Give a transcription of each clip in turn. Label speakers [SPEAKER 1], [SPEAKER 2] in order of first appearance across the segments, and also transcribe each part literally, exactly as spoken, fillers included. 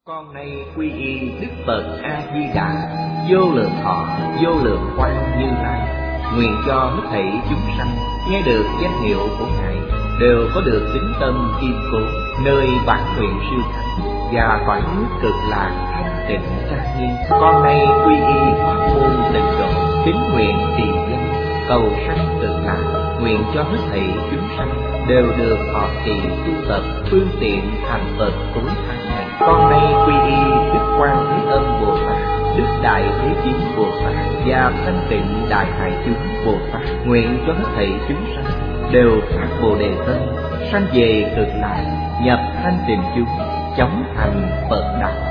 [SPEAKER 1] Con nay quy y Đức Phật A Di Đà, vô lượng thọ, vô lượng quang Như Lai. Nguyện cho hết thảy chúng sanh nghe được danh hiệu của Ngài đều có được tín tâm kiên cố, nơi bản nguyện siêu thắng và cõi nước cực lạc thanh tịnh trang nghiêm. Con nay quy y pháp môn tịnh độ, tín nguyện trì danh cầu sanh cực lạc. Nguyện cho hết thảy chúng sanh đều được thọ trì tu tập phương tiện thành Phật tối thắng này. Con nay quy y Đức Quan Thế Âm Bồ Tát, Đức Đại Thế Chí Bồ Tát và Thanh Tịnh Đại Hải Chúng Bồ Tát. Nguyện cho hết thảy chúng sanh đều phát Bồ Đề tâm, sanh về cực lạc, nhập thanh tịnh chúng, chóng thành Phật đạo.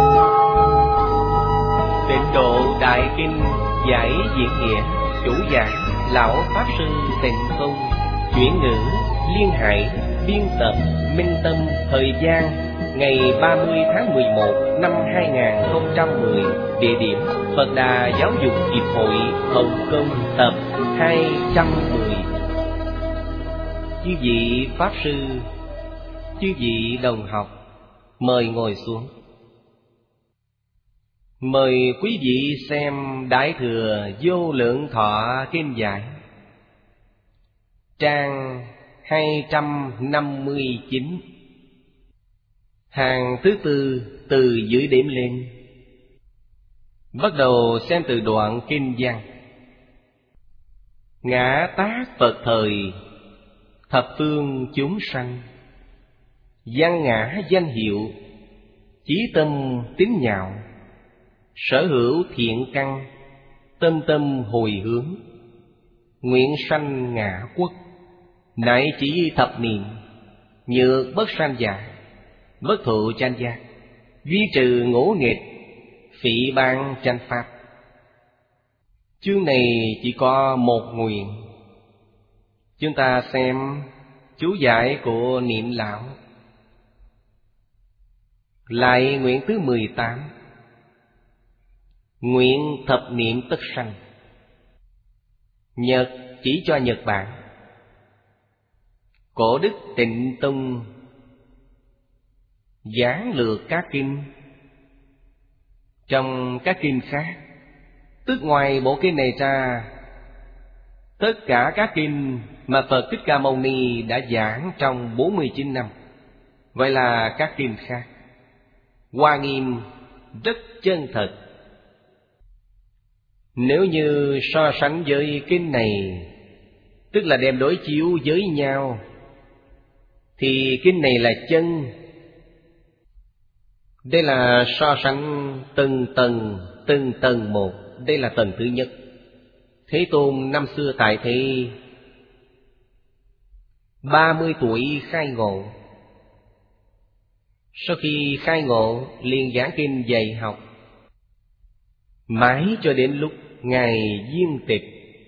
[SPEAKER 1] Tịnh Độ Đại Kinh giải diễn nghĩa, chủ giảng lão pháp sư Tịnh Không, chuyển ngữ Liên Hải, biên tập Minh Tâm. Thời gian ngày ba mươi tháng mười một năm hai nghìn không trăm mười. Địa điểm Phật Đà Giáo dục Hiệp hội Hồng Kông, tập hai trăm mười. Chư vị pháp sư, chư vị đồng học, mời ngồi xuống. Mời quý vị xem Đại Thừa Vô Lượng Thọ Kinh giải, trang hai trăm năm mươi chín, hàng thứ tư từ dưới điểm lên. Bắt đầu xem từ đoạn kinh văn. Ngã tác Phật thời, thập phương chúng sanh, văn ngã danh hiệu, chí tâm tín nhạo, sở hữu thiện căn, tâm tâm hồi hướng, nguyện sanh ngã quốc, nại chỉ thập niệm, nhược bất sanh giả, bất thụ tranh giác, duy trừ ngũ nghịch, phỉ bang tranh pháp. Chương này chỉ có một nguyện. Chúng ta xem chú giải của Niệm Lão. Lại nguyện thứ mười tám. Nguyện thập niệm tất sanh. Nhật chỉ cho Nhật Bản. Cổ đức Tịnh Tông giảng lược các kinh. Trong các kinh khác, tức ngoài bộ kinh này ra, tất cả các kinh mà Phật Thích Ca Mâu Ni đã giảng trong bốn mươi chín năm, vậy là các kinh khác. Hoa nghiêm rất chân thật. Nếu như so sánh với kinh này, tức là đem đối chiếu với nhau, thì kinh này là chân. Đây là so sánh từng tầng, từng tầng một. Đây là tầng thứ nhất. Thế Tôn năm xưa tại thế ba mươi tuổi khai ngộ. Sau khi khai ngộ liền giảng kinh dạy học, mãi cho đến lúc Ngài viên tịch.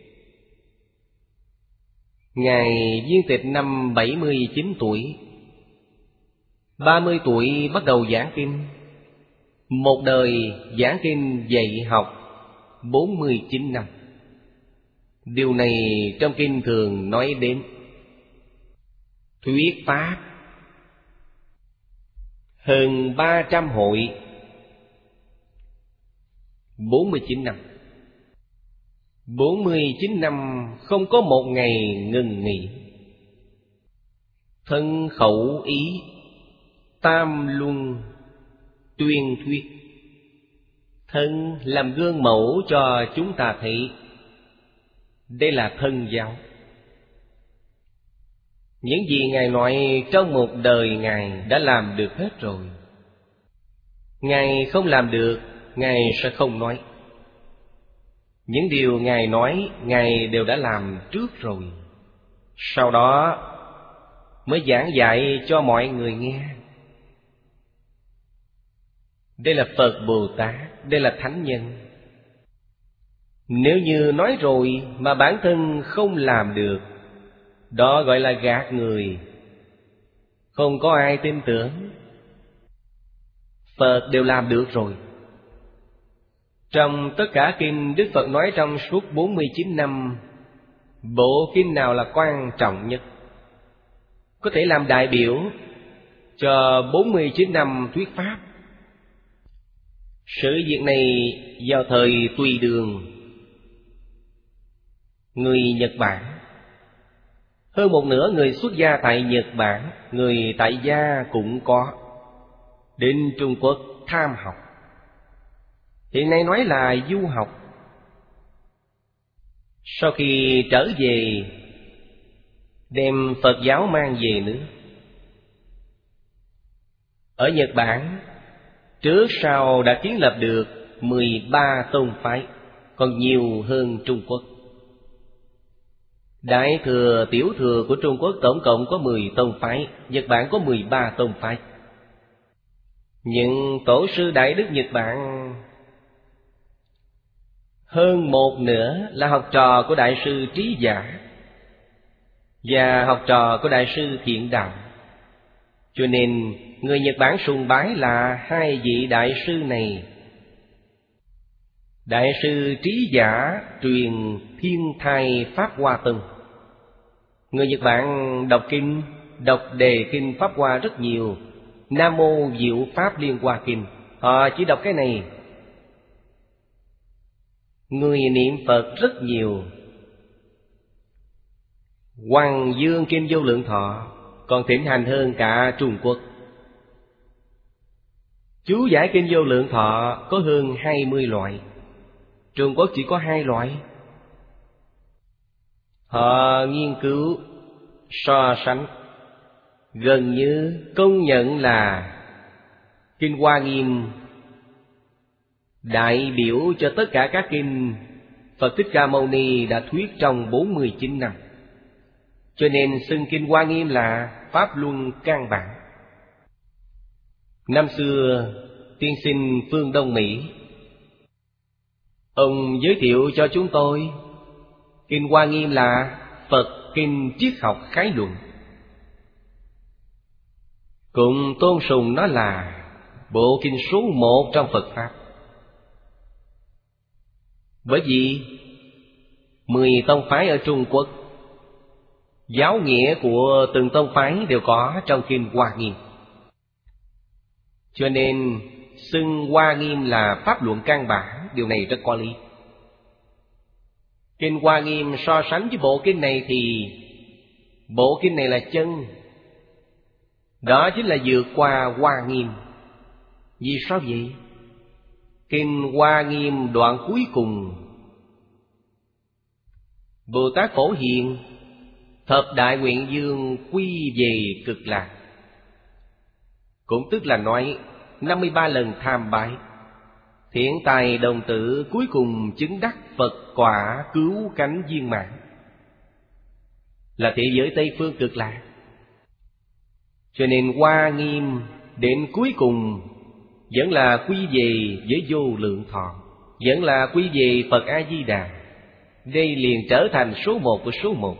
[SPEAKER 1] Ngài viên tịch năm bảy mươi chín tuổi. ba mươi tuổi bắt đầu giảng kinh. Một đời giảng kinh dạy học bốn mươi chín năm. Điều này trong kinh thường nói đến. Thuyết pháp hơn ba trăm hội, bốn mươi chín năm. bốn mươi chín năm không có một ngày ngừng nghỉ. Thân khẩu ý tam luân tuyên thuyết. Thân làm gương mẫu cho chúng ta thấy. Đây là thân giáo. Những gì Ngài nói trong một đời Ngài đã làm được hết rồi. Ngài không làm được, Ngài sẽ không nói. Những điều Ngài nói, Ngài đều đã làm trước rồi. Sau đó mới giảng dạy cho mọi người nghe. Đây là Phật Bồ Tát, đây là Thánh Nhân. Nếu như nói rồi mà bản thân không làm được, đó gọi là gạt người. Không có ai tin tưởng. Phật đều làm được rồi. Trong tất cả kinh Đức Phật nói trong suốt bốn mươi chín năm, bộ kinh nào là quan trọng nhất, có thể làm đại biểu cho bốn mươi chín năm thuyết pháp, Sự việc này vào thời Tùy Đường, người Nhật Bản, hơn một nửa người xuất gia tại Nhật Bản, người tại gia cũng có, đến Trung Quốc tham học. Hiện nay nói là du học. Sau khi trở về, đem Phật giáo mang về nữa. Ở Nhật Bản, trước sau đã kiến lập được mười ba tôn phái, còn nhiều hơn Trung Quốc. Đại thừa, tiểu thừa của Trung Quốc tổng cộng có mười tôn phái, Nhật Bản có mười ba tôn phái. Nhưng tổ sư Đại Đức Nhật Bản hơn một nửa là học trò của Đại sư Trí Giả và học trò của Đại sư Thiện Đạo. Cho nên người Nhật Bản sùng bái là hai vị đại sư này. Đại sư Trí Giả truyền Thiên Thai Pháp Hoa Tông. Người Nhật Bản đọc kinh, đọc đề kinh Pháp Hoa rất nhiều. Nam Mô Diệu Pháp Liên Hoa Kinh, họ chỉ đọc cái này. Người niệm Phật rất nhiều. Hoàng Dương Kinh Vô Lượng Thọ còn thịnh hành hơn cả Trung Quốc. Chú giải Kinh Vô Lượng Thọ có hơn hai mươi loại, Trung Quốc chỉ có hai loại. Họ nghiên cứu, so sánh, gần như công nhận là Kinh Hoa Nghiêm đại biểu cho tất cả các kinh Phật Thích Ca Mâu Ni đã thuyết trong bốn mươi chín năm. Cho nên xưng Kinh Hoa Nghiêm là Pháp Luân căn bản. Năm xưa, tiên sinh phương Đông Mỹ, ông giới thiệu cho chúng tôi Kinh Hoa Nghiêm là Phật Kinh Triết học khái luận, cùng tôn sùng nó là bộ kinh số một trong Phật Pháp. Bởi vì mười tông phái ở Trung Quốc, giáo nghĩa của từng tông phái đều có trong Kinh Hoa Nghiêm. Cho nên xưng Hoa Nghiêm là pháp luận căn bản, điều này rất có lý. Kinh Hoa Nghiêm so sánh với bộ kinh này thì bộ kinh này là chân. Đó chính là vượt qua Hoa Nghiêm. Vì sao vậy? Kinh Hoa Nghiêm đoạn cuối cùng, Bồ Tát Phổ Hiền thập đại nguyện dương quy về Cực Lạc, cũng tức là nói năm mươi ba lần tham bái, thiện tài đồng tử cuối cùng chứng đắc Phật quả cứu cánh viên mãn, là thế giới Tây phương Cực Lạc. Cho nên Hoa Nghiêm đến cuối cùng vẫn là quy về với vô lượng thọ, vẫn là quy về Phật A Di Đà. Đây liền trở thành số một của số một.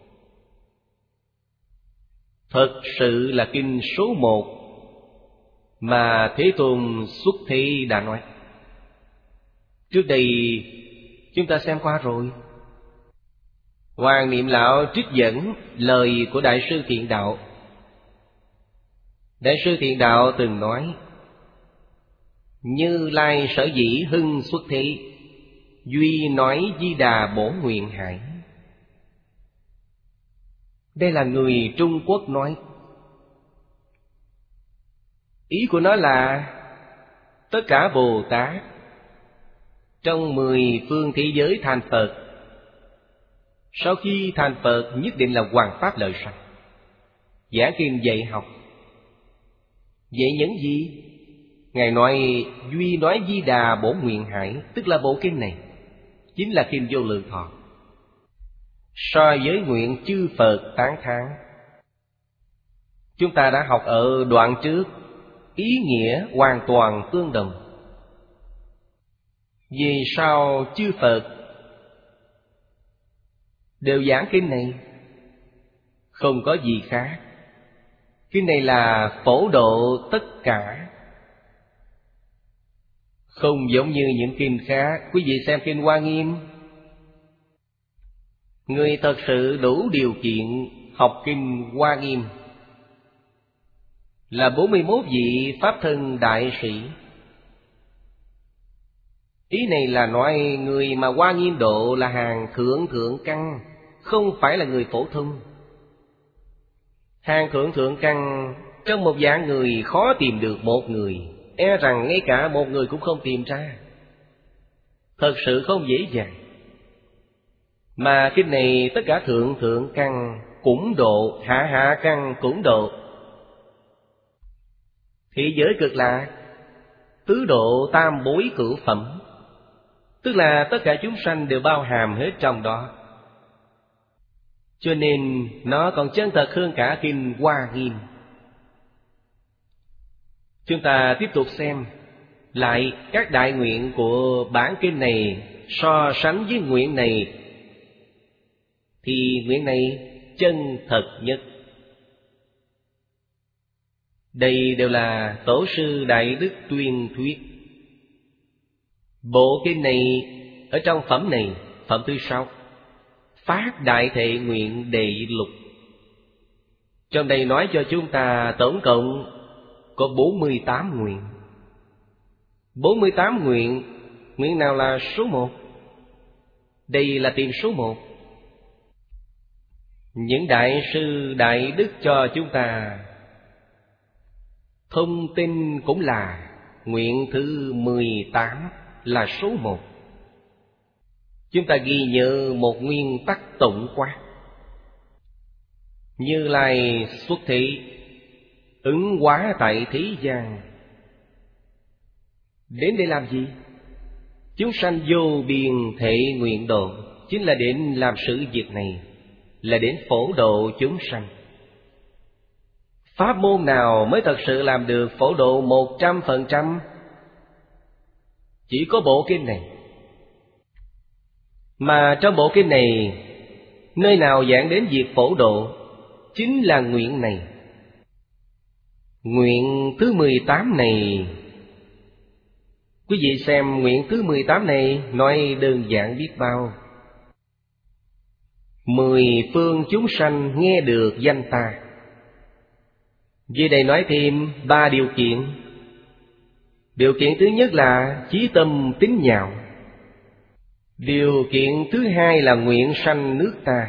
[SPEAKER 1] Thật sự là kinh số một mà Thế Tôn xuất thế đã nói. Trước đây chúng ta xem qua rồi. Hoàng Niệm Lão trích dẫn lời của Đại sư Thiện Đạo. Đại sư Thiện Đạo từng nói: Như Lai sở dĩ hưng xuất thế, duy nói Di Đà bổ nguyện hải. Đây là người Trung Quốc nói. Ý của nó là tất cả Bồ Tát trong mười phương thế giới thành Phật, sau khi thành Phật nhất định là hoàn pháp lợi sanh, giảng kinh dạy học. Vậy những gì? Ngài nói duy nói Di Đà bổ nguyện hải, tức là bộ kinh này chính là kinh Vô Lượng Thọ. So với nguyện chư Phật tán thán, chúng ta đã học ở đoạn trước, ý nghĩa hoàn toàn tương đồng. Vì sao chư Phật đều giảng kinh này? Không có gì khác. Kinh này là phổ độ tất cả, không giống như những kinh khác. Quý vị xem Kinh Hoa Nghiêm, người thật sự đủ điều kiện học Kinh Hoa Nghiêm là bốn mươi mốt vị Pháp thân đại sĩ.
[SPEAKER 2] Ý này là nói người mà Hoa Nghiêm độ là hàng thượng thượng căn, không phải là người phổ thông. Hàng thượng thượng căn trong một vạn người khó tìm được một người, e rằng ngay cả một người cũng không tìm ra. Thật sự không dễ dàng. Mà kinh này tất cả thượng thượng căn cũng độ, hạ hạ căn cũng độ. Thế giới cực lạc tứ độ tam bối cửu phẩm, tức là tất cả chúng sanh đều bao hàm hết trong đó. Cho nên nó còn chân thật hơn cả kinh Hoa Nghiêm. Chúng ta tiếp tục xem lại các đại nguyện của bản kinh này, so sánh với nguyện này thì nguyện này chân thật nhất. Đây đều là tổ sư Đại Đức tuyên thuyết. Bộ kinh này ở trong phẩm này, phẩm thứ sáu, Phát Đại Thệ Nguyện Đệ Lục. Trong đây nói cho chúng ta tổng cộng có bốn mươi tám nguyện. bốn mươi tám nguyện, nguyện nào là số một? Đây là tiền số một. Những đại sư đại đức cho chúng ta thông tin cũng là nguyện thứ mười tám là số một. Chúng ta ghi nhớ một nguyên tắc tổng quát. Như Lai xuất thị, ứng hóa tại thế gian. Đến đây làm gì? Chúng sanh vô biên thể nguyện độ, chính là đến làm sự việc này, là đến phổ độ chúng sanh. Pháp môn nào mới thật sự làm được phổ độ một trăm phần trăm? Chỉ có bộ kinh này. Mà trong bộ kinh này, nơi nào giảng đến việc phổ độ chính là nguyện này. Nguyện thứ mười tám này, quý vị xem nguyện thứ mười tám này nói đơn giản biết bao. Mười phương chúng sanh nghe được danh ta. Vì đây nói thêm ba điều kiện. Điều kiện thứ nhất là chí tâm tín nhạo. Điều kiện thứ hai là nguyện sanh nước ta.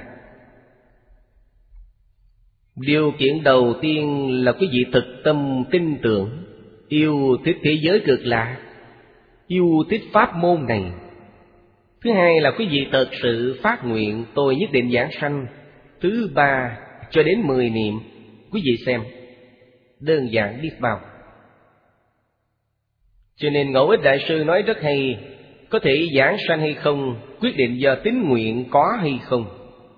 [SPEAKER 2] Điều kiện đầu tiên là quý vị thực tâm tin tưởng, yêu thích thế giới cực lạc, yêu thích pháp môn này. Thứ hai là quý vị thật sự phát nguyện tôi nhất định giảng sanh. Thứ ba cho đến mười niệm. Quý vị xem, đơn giản biết bao. Cho nên Ngẫu Ích Đại Sư nói rất hay, có thể giảng sanh hay không quyết định do tín nguyện có hay không.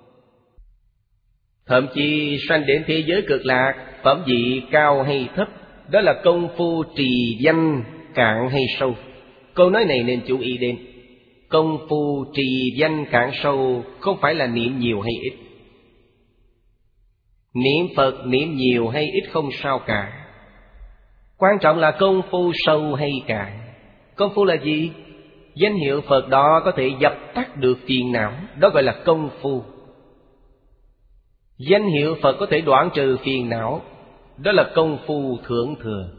[SPEAKER 2] Thậm chí sanh đến thế giới cực lạc, phẩm vị cao hay thấp, đó là công phu trì danh cạn hay sâu. Câu nói này nên chú ý đến. Công phu trì danh cạn sâu không phải là niệm nhiều hay ít. Niệm Phật niệm nhiều hay ít không sao cả. Quan trọng là công phu sâu hay cạn. Công phu là gì? Danh hiệu Phật đó có thể dập tắt được phiền não, đó gọi là công phu. Danh hiệu Phật có thể đoạn trừ phiền não, đó là công phu thượng thừa.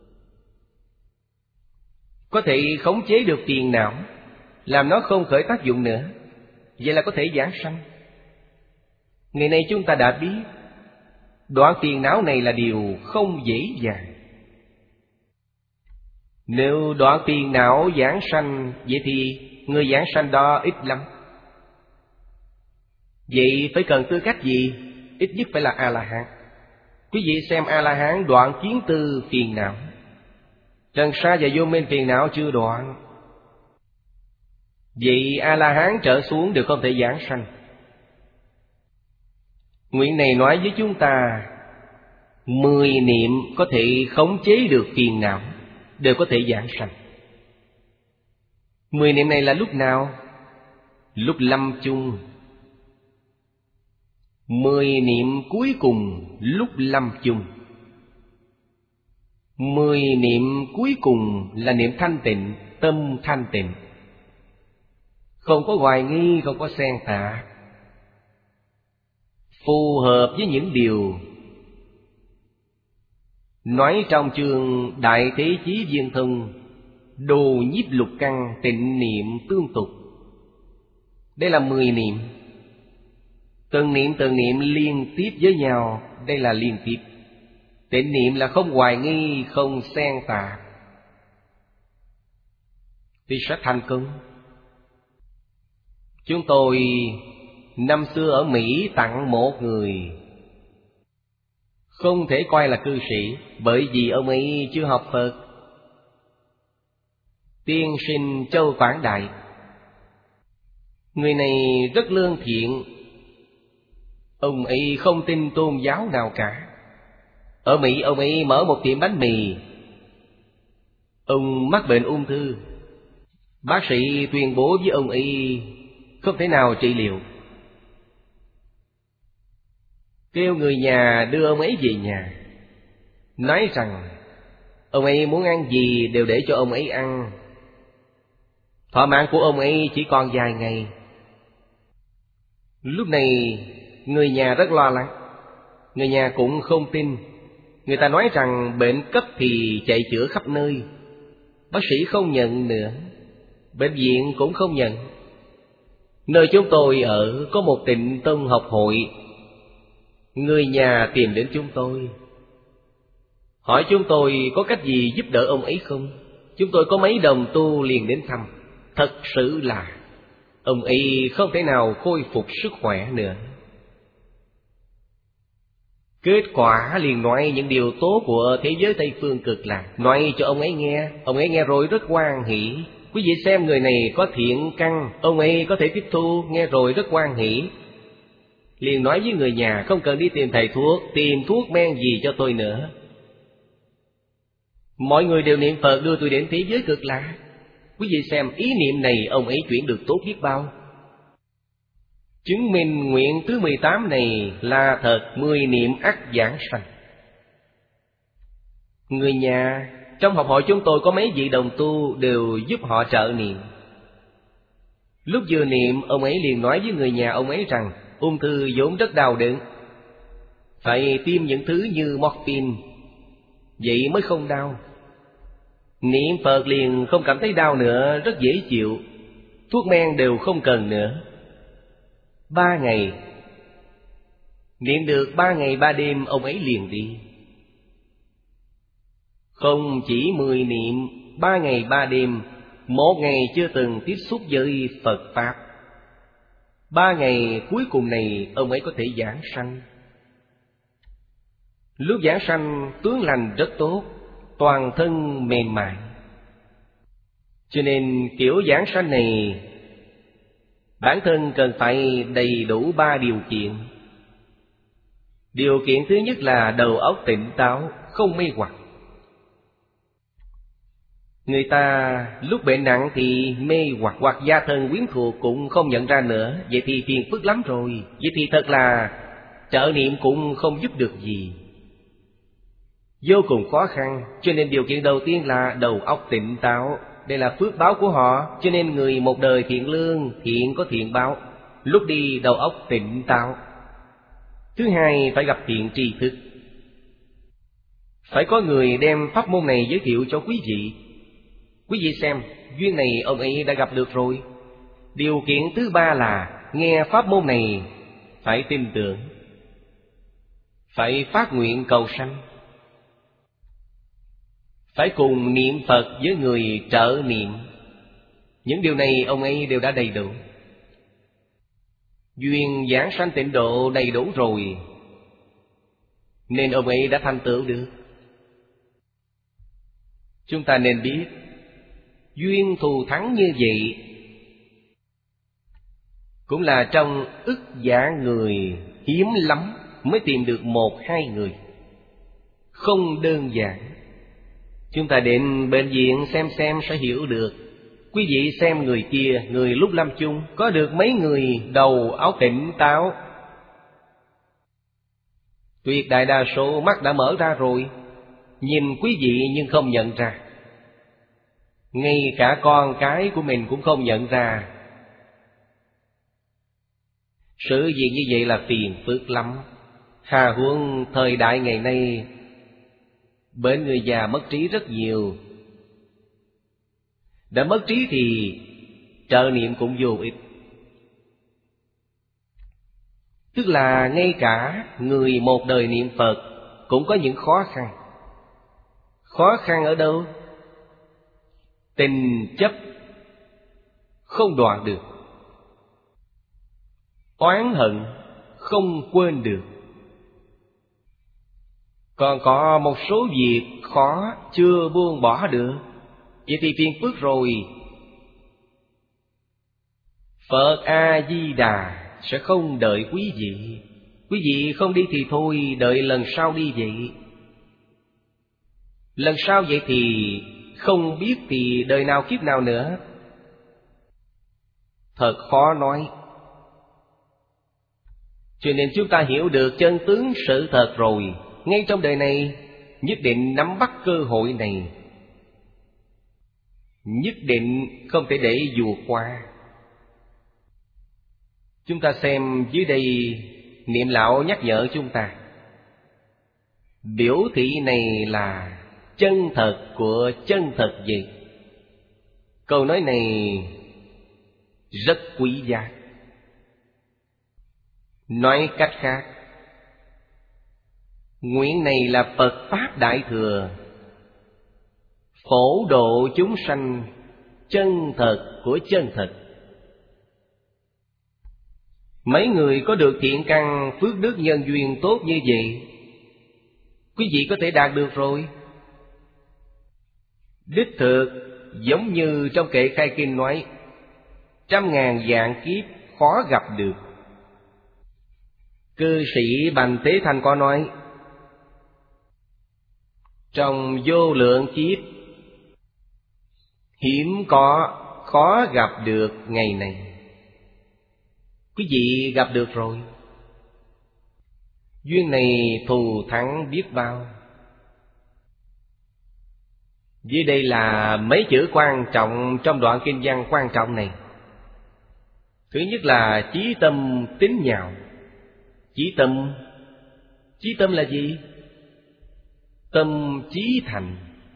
[SPEAKER 2] Có thể khống chế được phiền não, làm nó không khởi tác dụng nữa, vậy là có thể giảng sanh. Ngày nay chúng ta đã biết, đoạn phiền não này là điều không dễ dàng. Nếu đoạn phiền não giảng sanh, vậy thì người giảng sanh đó ít lắm. Vậy phải cần tư cách gì? Ít nhất phải là A-la-hán. Quý vị xem A-la-hán đoạn kiến tư phiền não, trần sa và vô minh phiền não chưa đoạn. Vậy A-la-hán trở xuống đều không thể giảng sanh. Nguyện này nói với chúng ta, mười niệm có thể khống chế được phiền não, đều có thể giảng sanh. Mười niệm này là lúc nào? Lúc lâm chung. Mười niệm cuối cùng lúc lâm chung. Mười niệm cuối cùng là niệm thanh tịnh, tâm thanh tịnh, không có hoài nghi, không có xen tạp, phù hợp với những điều nói trong chương Đại Thế Chí Viên Thông. Đồ nhiếp lục căn, tịnh niệm tương tục. Đây là mười niệm. Từng niệm từng niệm liên tiếp với nhau, đây là liên tiếp. Tịnh niệm là không hoài nghi, không xen tạp, thì sẽ thành công. Chúng tôi năm xưa ở Mỹ tặng một người, không thể coi là cư sĩ, bởi vì ông ấy chưa học Phật. Tiên sinh Châu Quảng Đại. Người này rất lương thiện. Ông ấy không tin tôn giáo nào cả. Ở Mỹ ông ấy mở một tiệm bánh mì. Ông mắc bệnh ung thư. Bác sĩ tuyên bố với ông ấy không thể nào trị liệu, kêu người nhà đưa ông ấy về nhà, nói rằng ông ấy muốn ăn gì đều để cho ông ấy ăn. Thọ mạng của ông ấy chỉ còn vài ngày. Lúc này người nhà rất lo lắng. Người nhà cũng không tin. Người ta nói rằng bệnh cấp thì chạy chữa khắp nơi. Bác sĩ không nhận nữa, bệnh viện cũng không nhận. Nơi chúng tôi ở có một Tịnh Tông học hội. Người nhà tìm đến chúng tôi, hỏi chúng tôi có cách gì giúp đỡ ông ấy không. Chúng tôi có mấy đồng tu liền đến thăm. Thật sự là ông ấy không thể nào khôi phục sức khỏe nữa. Kết quả liền nói những điều tốt của thế giới Tây Phương Cực Lạc, nói cho ông ấy nghe. Ông ấy nghe rồi rất hoan hỷ. Quý vị xem, người này có thiện căn, ông ấy có thể tiếp thu, nghe rồi rất hoan hỷ. Liền nói với người nhà không cần đi tìm thầy thuốc, tìm thuốc men gì cho tôi nữa. Mọi người đều niệm Phật đưa tôi đến thế giới Cực Lạc. Quý vị xem, ý niệm này ông ấy chuyển được tốt biết bao. Chứng minh nguyện thứ mười tám này là thật, mười niệm ắt giảng sanh. Người nhà trong học hội chúng tôi có mấy vị đồng tu đều giúp họ trợ niệm. Lúc vừa niệm, ông ấy liền nói với người nhà ông ấy rằng ung thư vốn rất đau đớn, phải tiêm những thứ như morphine, vậy mới không đau. Niệm Phật liền không cảm thấy đau nữa, rất dễ chịu. Thuốc men đều không cần nữa. Ba ngày niệm được, ba ngày ba đêm ông ấy liền đi. Không chỉ mười niệm, ba ngày ba đêm, một ngày chưa từng tiếp xúc với Phật Pháp. Ba ngày cuối cùng này ông ấy có thể giảng sanh. Lúc giảng sanh tướng lành rất tốt, toàn thân mềm mại. Cho nên kiểu giảng sanh này bản thân cần phải đầy đủ ba điều kiện. Điều kiện thứ nhất là đầu óc tỉnh táo, không mê hoặc. Người ta lúc bệnh nặng thì mê hoặc, hoặc gia thân quyến thuộc cũng không nhận ra nữa. Vậy thì phiền phức lắm rồi. Vậy thì thật là trợ niệm cũng không giúp được gì, vô cùng khó khăn. Cho nên điều kiện đầu tiên là đầu óc tỉnh táo. Đây là phước báo của họ. Cho nên người một đời thiện lương, thiện có thiện báo. Lúc đi đầu óc tỉnh táo. Thứ hai, phải gặp thiện tri thức. Phải có người đem pháp môn này giới thiệu cho quý vị. Quý vị xem, duyên này ông ấy đã gặp được rồi. Điều kiện thứ ba là nghe pháp môn này phải tin tưởng, phải phát nguyện cầu sanh, phải cùng niệm Phật với người trợ niệm. Những điều này ông ấy đều đã đầy đủ. Duyên giảng sanh tịnh độ đầy đủ rồi, nên ông ấy đã thành tựu được. Chúng ta nên biết, duyên thù thắng như vậy cũng là trong ức giả người hiếm lắm mới tìm được một hai người. Không đơn giản. Chúng ta đến bệnh viện xem xem sẽ hiểu được. Quý vị xem người kia, người lúc lâm chung, có được mấy người đầu óc tỉnh táo? Tuyệt đại đa số mắt đã mở ra rồi, nhìn quý vị nhưng không nhận ra. Ngay cả con cái của mình cũng không nhận ra. Sự việc như vậy là phiền phức lắm. Hà huống thời đại ngày nay, bệnh người già mất trí rất nhiều. Đã mất trí thì trợ niệm cũng vô ích. Tức là ngay cả người một đời niệm Phật cũng có những khó khăn. Khó khăn ở đâu? Tình chấp không đoạn được, oán hận không quên được. Còn có một số việc khó chưa buông bỏ được, vậy thì phiền phức rồi. Phật A-di-đà sẽ không đợi quý vị. Quý vị không đi thì thôi, đợi lần sau đi vậy. Lần sau vậy thì không biết thì đời nào kiếp nào nữa. Thật khó nói. Cho nên chúng ta hiểu được chân tướng sự thật rồi, ngay trong đời này nhất định nắm bắt cơ hội này, nhất định không thể để vụt qua. Chúng ta xem dưới đây, Niệm Lão nhắc nhở chúng ta. Biểu thị này là chân thật của chân thật vậy. Câu nói này rất quý giá. Nói cách khác, nguyện này là Phật Pháp Đại Thừa, phổ độ chúng sanh, chân thật của chân thật. Mấy người có được thiện căn phước đức nhân duyên tốt như vậy, quý vị có thể đạt được rồi. Đích thực giống như trong kệ khai kinh nói, trăm ngàn vạn kiếp khó gặp được. Cư sĩ Bành Tế Thanh có nói, trong vô lượng kiếp hiếm có khó gặp được ngày này. Quý vị gặp được rồi. Duyên này thù thắng biết bao. Dưới đây là mấy chữ quan trọng trong đoạn kinh văn quan trọng này. Thứ nhất là chí tâm tín nhạo. Chí tâm, chí tâm là gì? Tâm chí thành,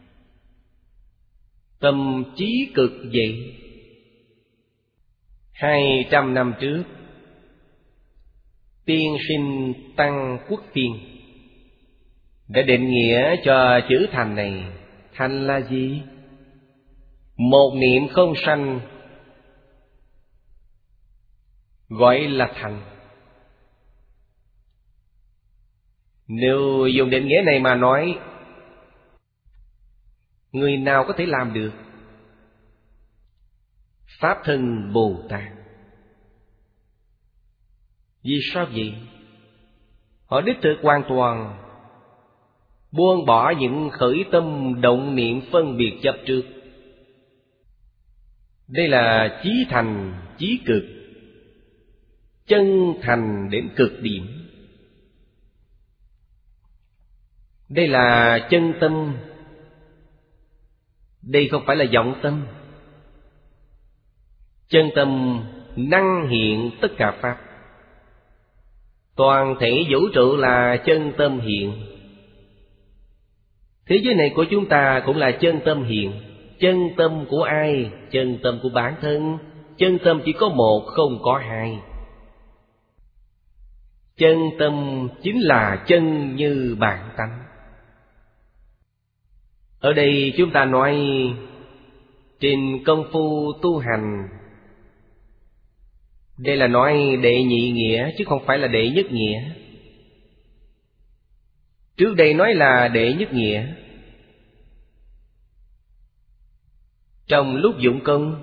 [SPEAKER 2] tâm chí cực vậy. Hai trăm năm trước, tiên sinh Tăng Quốc Phiên đã định nghĩa cho chữ thành này. Thành là gì? Một niệm không sanh gọi là thành. Nếu dùng định nghĩa này mà nói, người nào có thể làm được? Pháp Thân Bồ Tát. Vì sao vậy? Họ đích thực hoàn toàn buông bỏ những khởi tâm động niệm phân biệt chấp trước. Đây là chí thành, chí cực, chân thành đến cực điểm. Đây là chân tâm. Đây không phải là vọng tâm. Chân tâm năng hiện tất cả pháp. Toàn thể vũ trụ là chân tâm hiện. Thế giới này của chúng ta cũng là chân tâm hiện. Chân tâm của ai? Chân tâm của bản thân. Chân tâm chỉ có một, không có hai. Chân tâm chính là chân như bản tánh. Ở đây chúng ta nói trên công phu tu hành. Đây là nói đệ nhị nghĩa chứ không phải là đệ nhất nghĩa. Trước đây nói là đệ nhất nghĩa. Trong lúc dụng công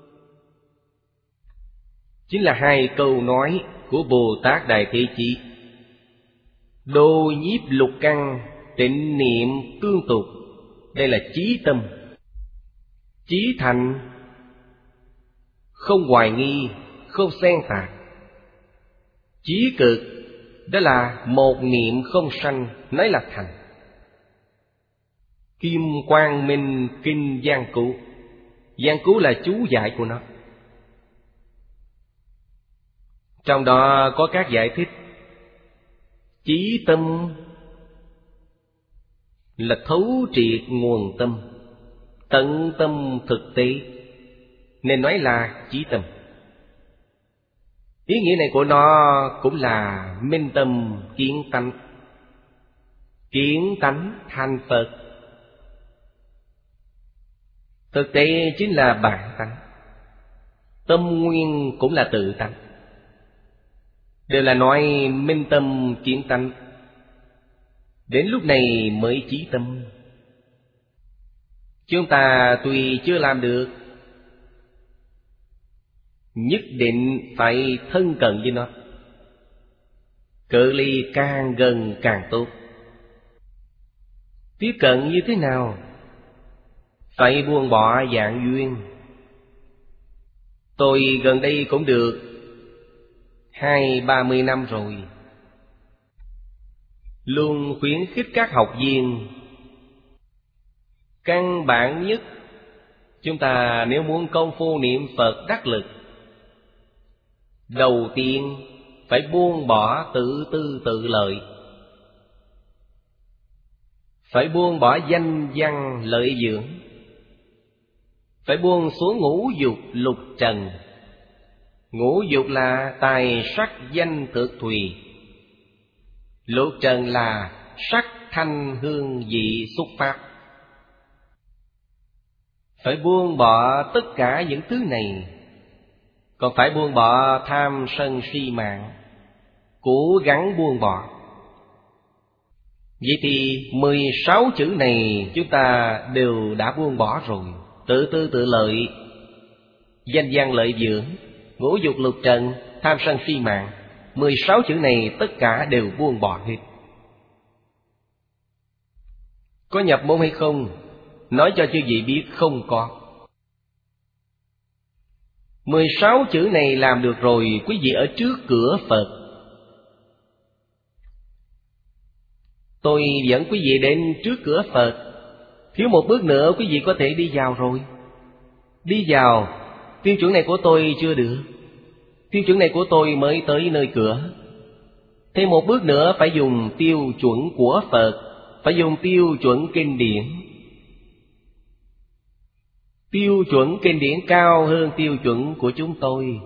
[SPEAKER 2] chính là hai câu nói của Bồ Tát Đại Thế Chí. Đô nhiếp lục căn, tịnh niệm cương tục. Đây là chí tâm. Chí thành, không hoài nghi, không xen tạp. Chí cực, đó là một niệm không sanh, nói là thành. Kim Quang Minh Kinh Giang Cứu. Giang Cứu là chú giải của nó. Trong đó có các giải thích. Chí tâm là thấu triệt nguồn tâm, tận tâm thực tế. nên nói là chí tâm. Ý nghĩa này của nó cũng là minh tâm kiến tánh. Kiến tánh thành Phật. Thực tế chính là bản tánh. Tâm nguyên cũng là tự tánh. Đều là nói minh tâm kiến tánh. Đến lúc này mới chí tâm. Chúng ta tuy chưa làm được, nhất định phải thân cận với nó. Cự ly càng gần càng tốt. Tiếp cận như thế nào? Phải buông bỏ dạng duyên. Tôi gần đây cũng được hai ba mươi năm rồi, luôn khuyến khích các học viên, căn bản nhất, chúng ta nếu muốn công phu niệm Phật đắc lực, đầu tiên phải buông bỏ tự tư tự lợi. Phải buông bỏ danh văn lợi dưỡng. Phải buông xuống ngũ dục lục trần. Ngũ dục là tài sắc danh thực thùy. Lục trần là sắc thanh hương vị xúc pháp. Phải buông bỏ tất cả những thứ này. Còn phải buông bỏ tham sân si mạng. Cố gắng buông bỏ. Vậy thì mười sáu chữ này chúng ta đều đã buông bỏ rồi. Tự tư tự lợi, danh văn lợi dưỡng, ngũ dục lục trần, tham sân si mạng. Mười sáu chữ này tất cả đều buông bỏ hết. Có nhập môn hay không? Nói cho chư vị biết không có. Mười sáu chữ này làm được rồi, quý vị ở trước cửa Phật. Tôi dẫn quý vị đến trước cửa Phật. Thiếu một bước nữa quý vị có thể đi vào rồi. Đi vào, tiêu chuẩn này của tôi chưa được. Tiêu chuẩn này của tôi mới tới nơi cửa. Thêm một bước nữa phải dùng tiêu chuẩn của Phật. Phải dùng tiêu chuẩn kinh điển. Tiêu chuẩn kinh điển cao hơn tiêu chuẩn của chúng tôi.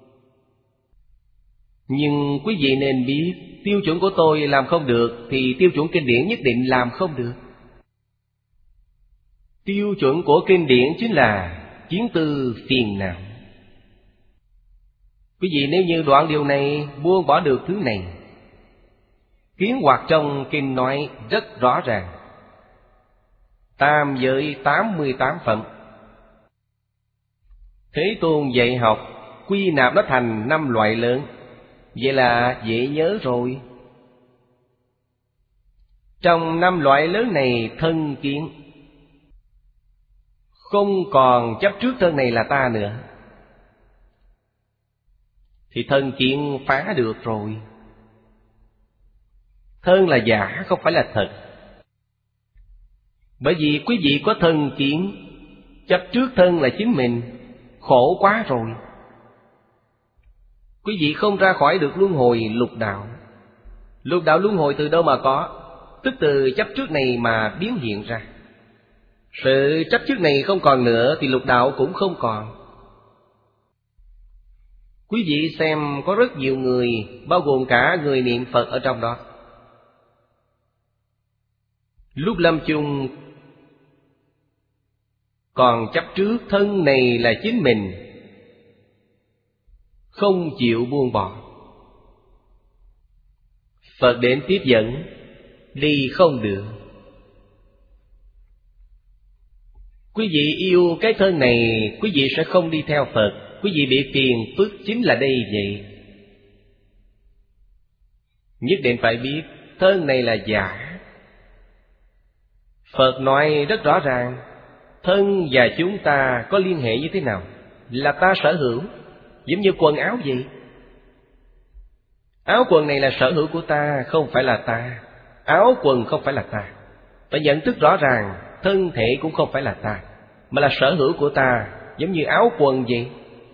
[SPEAKER 2] Nhưng quý vị nên biết, tiêu chuẩn của tôi làm không được thì tiêu chuẩn kinh điển nhất định làm không được. Tiêu chuẩn của kinh điển chính là kiến tư phiền não. Quý vị nếu như đoạn điều này buông bỏ được thứ này, kiến hoạt trong kinh nói rất rõ ràng. Tam giới tám mươi tám phẩm. Thế Tôn dạy học quy nạp nó thành năm loại lớn. Vậy là dễ nhớ rồi. Trong năm loại lớn này, thân kiến, không còn chấp trước thân này là ta nữa, thì thân kiến phá được rồi. Thân là giả, không phải là thật. Bởi vì quý vị có thân kiến, chấp trước thân là chính mình, khổ quá rồi. Quý vị không ra khỏi được luân hồi lục đạo. Lục đạo luân hồi từ đâu mà có? Tức từ chấp trước này mà biến hiện ra. Sự chấp trước này không còn nữa thì lục đạo cũng không còn. Quý vị xem có rất nhiều người, bao gồm cả người niệm Phật ở trong đó, lúc lâm chung còn chấp trước thân này là chính mình, không chịu buông bỏ. Phật đến tiếp dẫn, đi không được. Quý vị yêu cái thân này, quý vị sẽ không đi theo Phật. Quý vị bị phiền phức chính là đây vậy. Nhất định phải biết thân này là giả. Phật nói rất rõ ràng, thân và chúng ta có liên hệ như thế nào? Là ta sở hữu, giống như quần áo vậy. Áo quần này là sở hữu của ta, không phải là ta. Áo quần không phải là ta. Phải nhận thức rõ ràng, thân thể cũng không phải là ta, mà là sở hữu của ta, giống như áo quần vậy.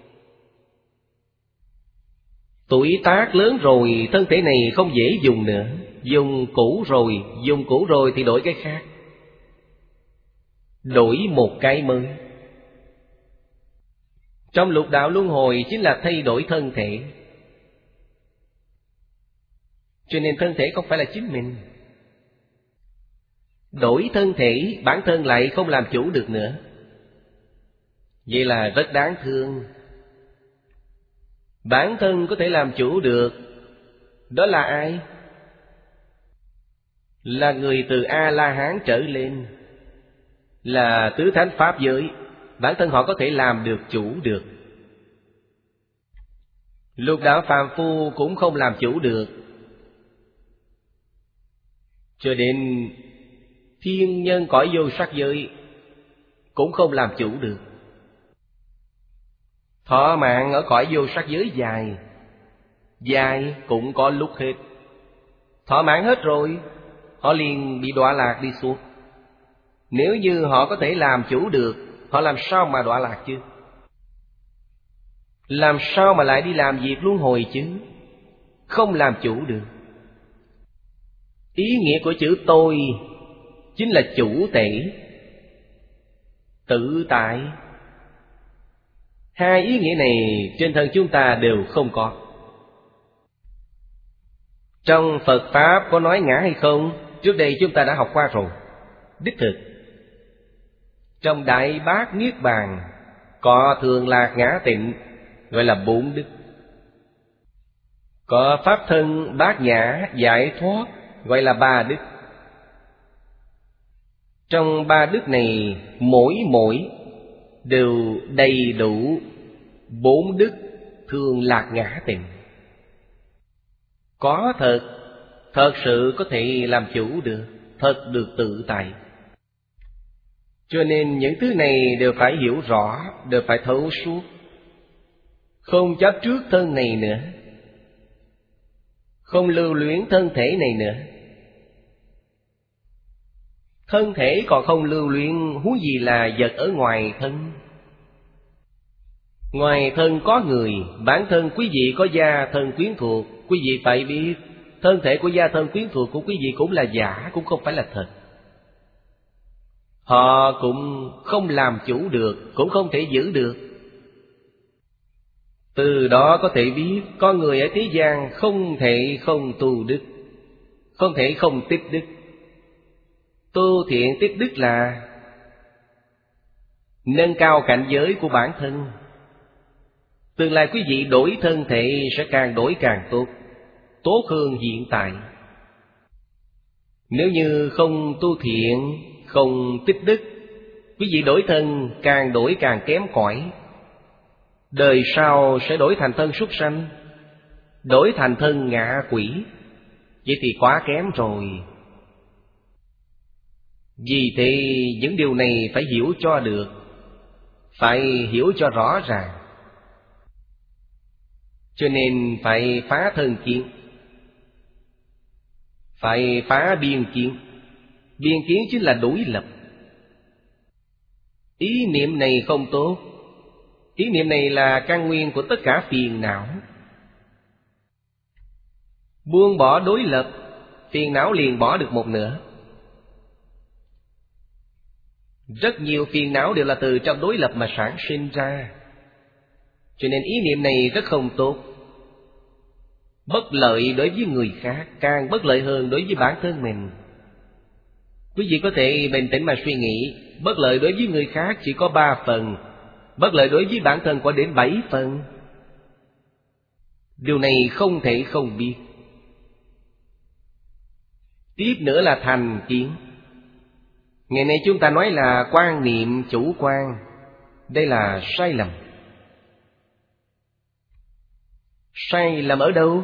[SPEAKER 2] Tuổi tác lớn rồi, thân thể này không dễ dùng nữa. Dùng cũ rồi, dùng cũ rồi thì đổi cái khác, đổi một cái mới. Trong lục đạo luân hồi chính là thay đổi thân thể. Cho nên thân thể không phải là chính mình. Đổi thân thể, bản thân lại không làm chủ được nữa. Vậy là rất đáng thương. Bản thân có thể làm chủ được, đó là ai? Là người từ A-la-hán trở lên, là tứ thánh pháp giới. Bản thân họ có thể làm được, chủ được. Lục đạo phàm phu cũng không làm chủ được. Cho đến thiên nhân cõi vô sắc giới cũng không làm chủ được. Thọ mạng ở cõi vô sắc giới dài, dài cũng có lúc hết. Thọ mạng hết rồi, họ liền bị đọa lạc đi xuống. Nếu như họ có thể làm chủ được, họ làm sao mà đọa lạc chứ? Làm sao mà lại đi làm việc luân hồi chứ? Không làm chủ được. Ý nghĩa của chữ tôi chính là chủ thể, tự tại. Hai ý nghĩa này trên thân chúng ta đều không có. Trong Phật Pháp có nói ngã hay không? Trước đây chúng ta đã học qua rồi. Đích thực trong Đại Bát Niết Bàn có Thường Lạc Ngã Tịnh, gọi là bốn đức. Có Pháp Thân Bát Nhã Giải Thoát, gọi là ba đức. Trong ba đức này, mỗi mỗi đều đầy đủ bốn đức Thường Lạc Ngã Tịnh. Có thật, thật sự có thể làm chủ được, thật được tự tại. Cho nên những thứ này đều phải hiểu rõ, đều phải thấu suốt. Không chấp trước thân này nữa, không lưu luyến thân thể này nữa. Thân thể còn không lưu luyến, huống gì là vật ở ngoài thân. Ngoài thân có người, bản thân quý vị có gia thân quyến thuộc. Quý vị phải biết, thân thể của gia thân quyến thuộc của quý vị cũng là giả, cũng không phải là thật. Họ cũng không làm chủ được, cũng không thể giữ được. Từ đó có thể biết, con người ở thế gian không thể không tu đức, không thể không tích đức. Tu thiện tích đức là nâng cao cảnh giới của bản thân. Tương lai quý vị đổi thân thể sẽ càng đổi càng tốt, tốt hơn hiện tại. Nếu như không tu thiện, không tích đức, quý vị đổi thân càng đổi càng kém cỏi. Đời sau sẽ đổi thành thân súc sanh, đổi thành thân ngạ quỷ. Vậy thì quá kém rồi. Vì thế những điều này phải hiểu cho được, phải hiểu cho rõ ràng. Cho nên phải phá thân kiến, phải phá biên kiến. Biên kiến chính là đối lập. Ý niệm này không tốt. Ý niệm này là căn nguyên của tất cả phiền não. Buông bỏ đối lập, phiền não liền bỏ được một nửa. Rất nhiều phiền não đều là từ trong đối lập mà sản sinh ra. Cho nên ý niệm này rất không tốt. Bất lợi đối với người khác, càng bất lợi hơn đối với bản thân mình. Quý vị có thể bình tĩnh mà suy nghĩ, bất lợi đối với người khác chỉ có ba phần, bất lợi đối với bản thân có đến bảy phần. Điều này không thể không biết. Tiếp nữa là thành kiến. Ngày nay chúng ta nói là quan niệm chủ quan. Đây là sai lầm. Sai lầm ở đâu?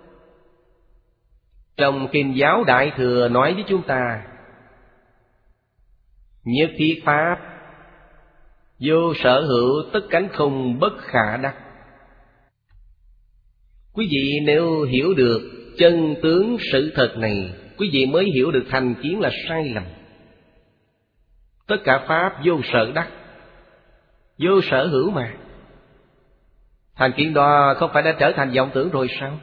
[SPEAKER 2] Trong Kinh Giáo Đại Thừa nói với chúng ta: nhất thiết pháp, vô sở hữu tất cánh không bất khả đắc. Quý vị nếu hiểu được chân tướng sự thật này, quý vị mới hiểu được thành kiến là sai lầm. Tất cả pháp vô sở đắc, vô sở hữu mà. Thành kiến đó không phải đã trở thành vọng tưởng rồi sao?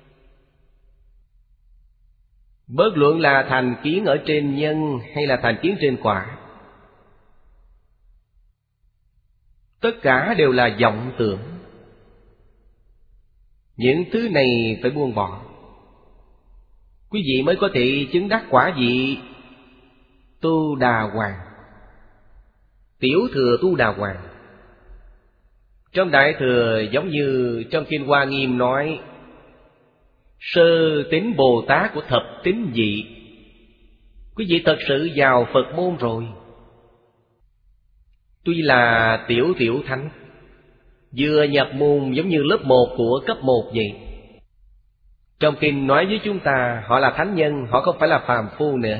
[SPEAKER 2] Bất luận là thành kiến ở trên nhân hay là thành kiến trên quả, Tất cả đều là vọng tưởng. Những thứ này phải buông bỏ, quý vị mới có thể chứng đắc quả vị Tu Đà Hoàng, tiểu thừa Tu Đà Hoàng. Trong Đại Thừa giống như trong Kinh Hoa Nghiêm nói, sơ tín Bồ Tát của thập tín vị. Quý vị thật sự vào Phật môn rồi. Tuy là tiểu tiểu thánh, vừa nhập môn giống như lớp một của cấp một vậy. Trong Kinh nói với chúng ta, họ là thánh nhân, họ không phải là phàm phu nữa.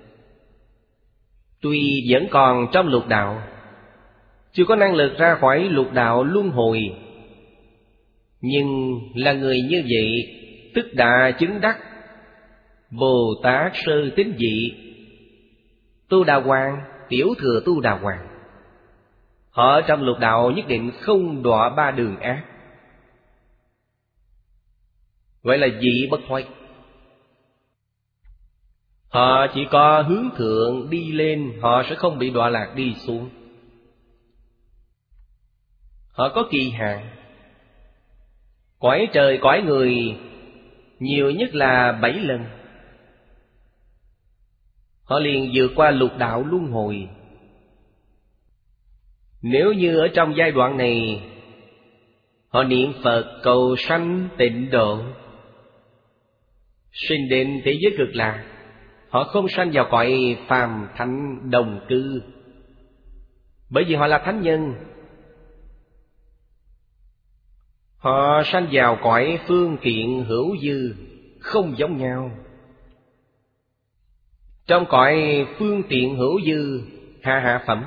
[SPEAKER 2] Tuy vẫn còn trong lục đạo, chưa có năng lực ra khỏi lục đạo luân hồi, nhưng là người như vậy tức đã chứng đắc Bồ Tát sơ tín vị Tu Đà Hoàng, tiểu thừa Tu Đà Hoàng. Họ trong lục đạo nhất định không đọa ba đường ác, gọi là vị bất thoái. Họ chỉ có hướng thượng đi lên, họ sẽ không bị đọa lạc đi xuống. Họ có kỳ hạn. Cõi trời cõi người nhiều nhất là bảy lần, họ liền vượt qua lục đạo luân hồi. Nếu như ở trong giai đoạn này họ niệm Phật cầu sanh tịnh độ, sinh đến thế giới cực lạc, họ không sanh vào cõi phàm thánh đồng cư, bởi vì họ là thánh nhân. Họ sanh vào cõi phương tiện hữu dư, không giống nhau. Trong cõi phương tiện hữu dư hạ hạ phẩm,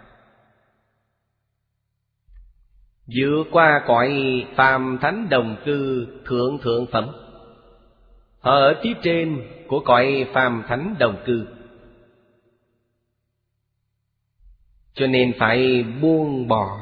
[SPEAKER 2] vượt qua cõi phàm thánh đồng cư thượng thượng phẩm. Họ ở phía trên của cõi phàm thánh đồng cư. Cho nên phải buông bỏ.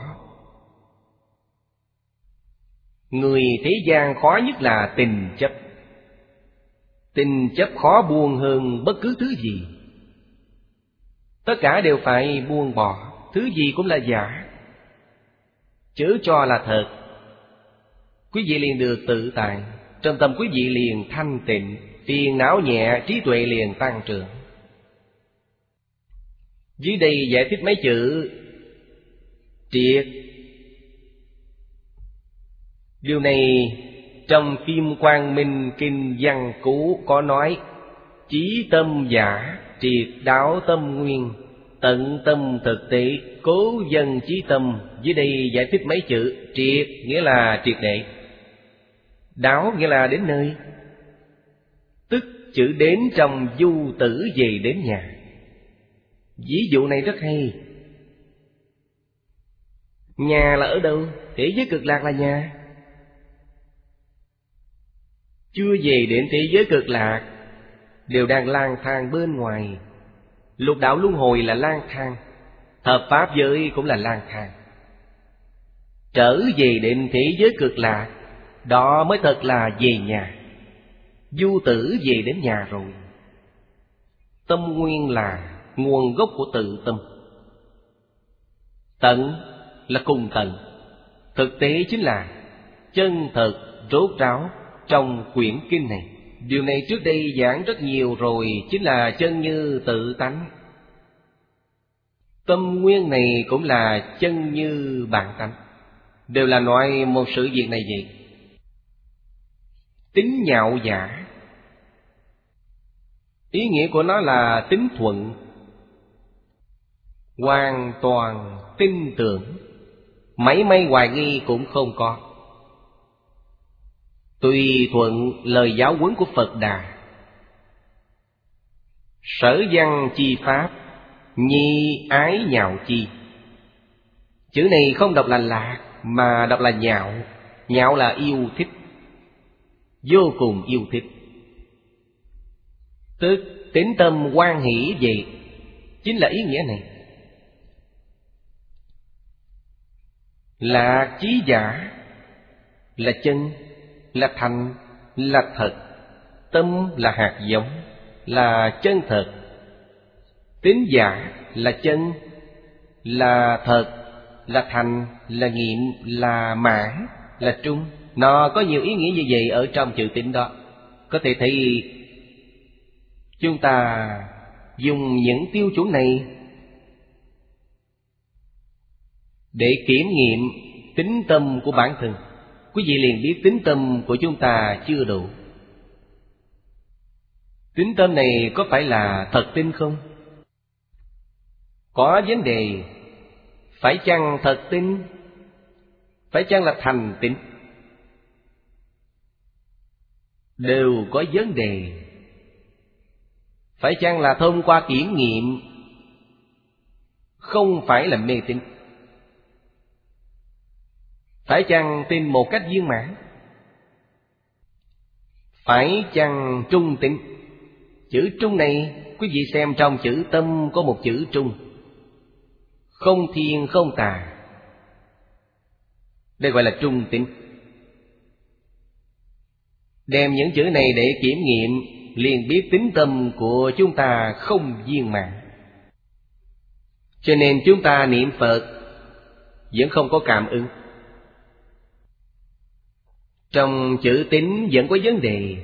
[SPEAKER 2] Người thế gian khó nhất là tình chấp. Tình chấp khó buông hơn bất cứ thứ gì. Tất cả đều phải buông bỏ. Thứ gì cũng là giả, chớ cho là thật. Quý vị liền được tự tại, trong tâm quý vị liền thanh tịnh, phiền não nhẹ, trí tuệ liền tăng trưởng. Dưới đây giải thích mấy chữ triệt. Điều này trong Kim Quang Minh Kinh Văn Cú có nói: chí tâm giả, triệt đáo tâm nguyên, tận tâm thực tế, cố dân chí tâm. Dưới đây giải thích mấy chữ triệt nghĩa là triệt để, đáo nghĩa là đến nơi, tức chữ đến trong du tử về đến nhà. Ví dụ này rất hay. Nhà là ở đâu? Thế giới cực lạc là nhà. Chưa về đến thế giới cực lạc, đều đang lang thang bên ngoài. Lục đạo luân hồi là lang thang, hợp pháp giới cũng là lang thang. Trở về đến thế giới cực lạc, đó mới thật là về nhà. Du tử về đến nhà rồi. Tâm nguyên là nguồn gốc của tự tâm. Tận là cùng tận, thực tế chính là chân thật rốt ráo trong quyển kinh này. Điều này trước đây giảng rất nhiều rồi, chính là chân như tự tánh. Tâm nguyên này cũng là chân như bản tánh, đều là nói một sự việc này vậy. Tính nhạo giả, ý nghĩa của nó là tính thuận, hoàn toàn tin tưởng, mảy may hoài nghi cũng không có. Tùy thuận lời giáo huấn của Phật Đà. Sở văn chi pháp, nhi ái nhạo chi. Chữ này không đọc là lạc, mà đọc là nhạo. Nhạo là yêu thích, vô cùng yêu thích, tức tín tâm hoan hỷ vậy, chính là ý nghĩa này. Lạc chí giả là chân, là thành, là thật. Tâm là hạt giống, là chân thật. Tín giả là chân, là thật, là thành, là nghiệm, là mãn, là trung. Nó có nhiều ý nghĩa như vậy ở trong chữ tín đó. Có thể thấy chúng ta dùng những tiêu chuẩn này để kiểm nghiệm tín tâm của bản thân. Quý vị liền biết tín tâm của chúng ta chưa đủ. Tín tâm này có phải là thật tin không? Có vấn đề. Phải chăng thật tin? Phải chăng là thành tín? Đều có vấn đề. Phải chăng là thông qua kiểm nghiệm? Không phải là mê tín. Phải chăng tin một cách viên mãn? Phải chăng trung tín? Chữ trung này, quý vị xem trong chữ tâm có một chữ trung. Không thiên không tà. Đây gọi là trung tín. Đem những chữ này để kiểm nghiệm, liền biết tín tâm của chúng ta không viên mãn. Cho nên chúng ta niệm Phật vẫn không có cảm ứng. Trong chữ tín vẫn có vấn đề.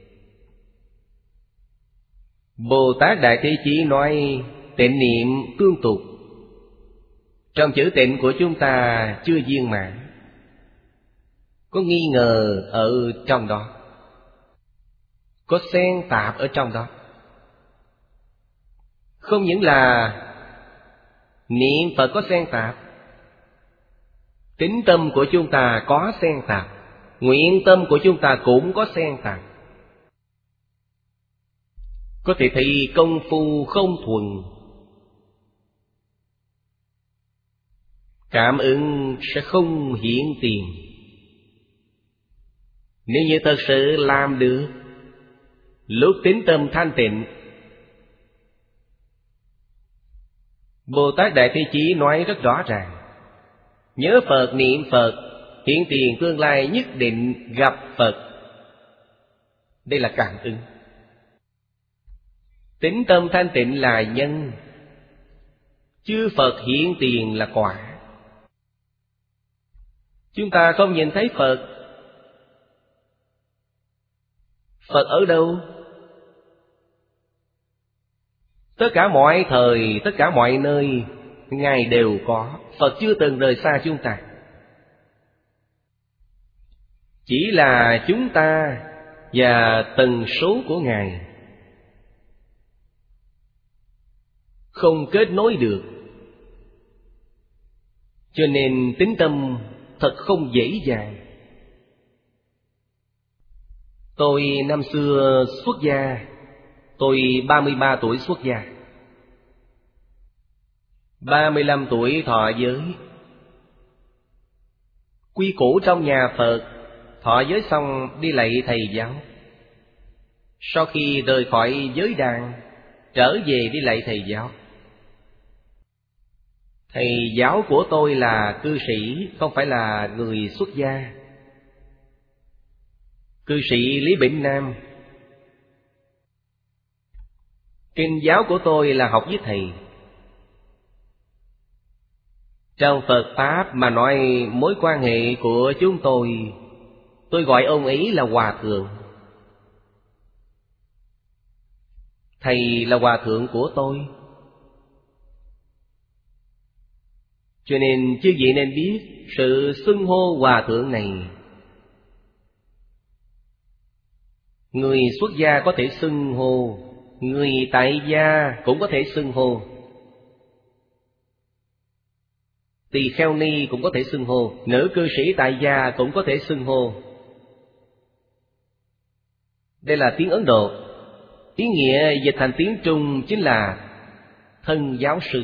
[SPEAKER 2] Bồ Tát Đại Thế Chí nói tịnh niệm tương tục. Trong chữ tịnh của chúng ta chưa viên mãn. Có nghi ngờ ở trong đó. Có xen tạp ở trong đó. Không những là niệm Phật có xen tạp, tín tâm của chúng ta có xen tạp, nguyện tâm của chúng ta cũng có xen tạp. Có thể thấy công phu không thuần. Cảm ứng sẽ không hiện tiền. Nếu như thật sự làm được, lúc tín tâm thanh tịnh, Bồ Tát Đại Thế Chí nói rất rõ ràng. Nhớ Phật, niệm Phật, hiện tiền tương lai nhất định gặp Phật. Đây là cảm ứng. Tín tâm thanh tịnh là nhân, chư Phật hiện tiền là quả. Chúng ta không nhìn thấy Phật. Phật ở đâu? Tất cả mọi thời, tất cả mọi nơi, Ngài đều có. Phật chưa từng rời xa chúng ta. Chỉ là chúng ta và tần số của Ngài không kết nối được. Cho nên tín tâm thật không dễ dàng. Tôi năm xưa xuất gia. Tôi ba mươi ba tuổi xuất gia. ba mươi lăm tuổi thọ giới. Quy củ trong nhà Phật, thọ giới xong đi lạy thầy giáo. Sau khi rời khỏi giới đàn, trở về đi lạy thầy giáo. Thầy giáo của tôi là cư sĩ, không phải là người xuất gia. Cư sĩ Lý Bỉnh Nam. Kinh giáo của tôi là học với thầy. Trong Phật Pháp mà nói mối quan hệ của chúng tôi, tôi gọi ông ấy là Hòa Thượng. Thầy là Hòa Thượng của tôi. Cho nên chư vị nên biết sự xưng hô Hòa Thượng này. Người xuất gia có thể xưng hô, người tại gia cũng có thể xưng hô, tỳ kheo ni cũng có thể xưng hô, nữ cư sĩ tại gia cũng có thể xưng hô. Đây là tiếng Ấn Độ. Ý nghĩa dịch thành tiếng Trung chính là thân giáo sư.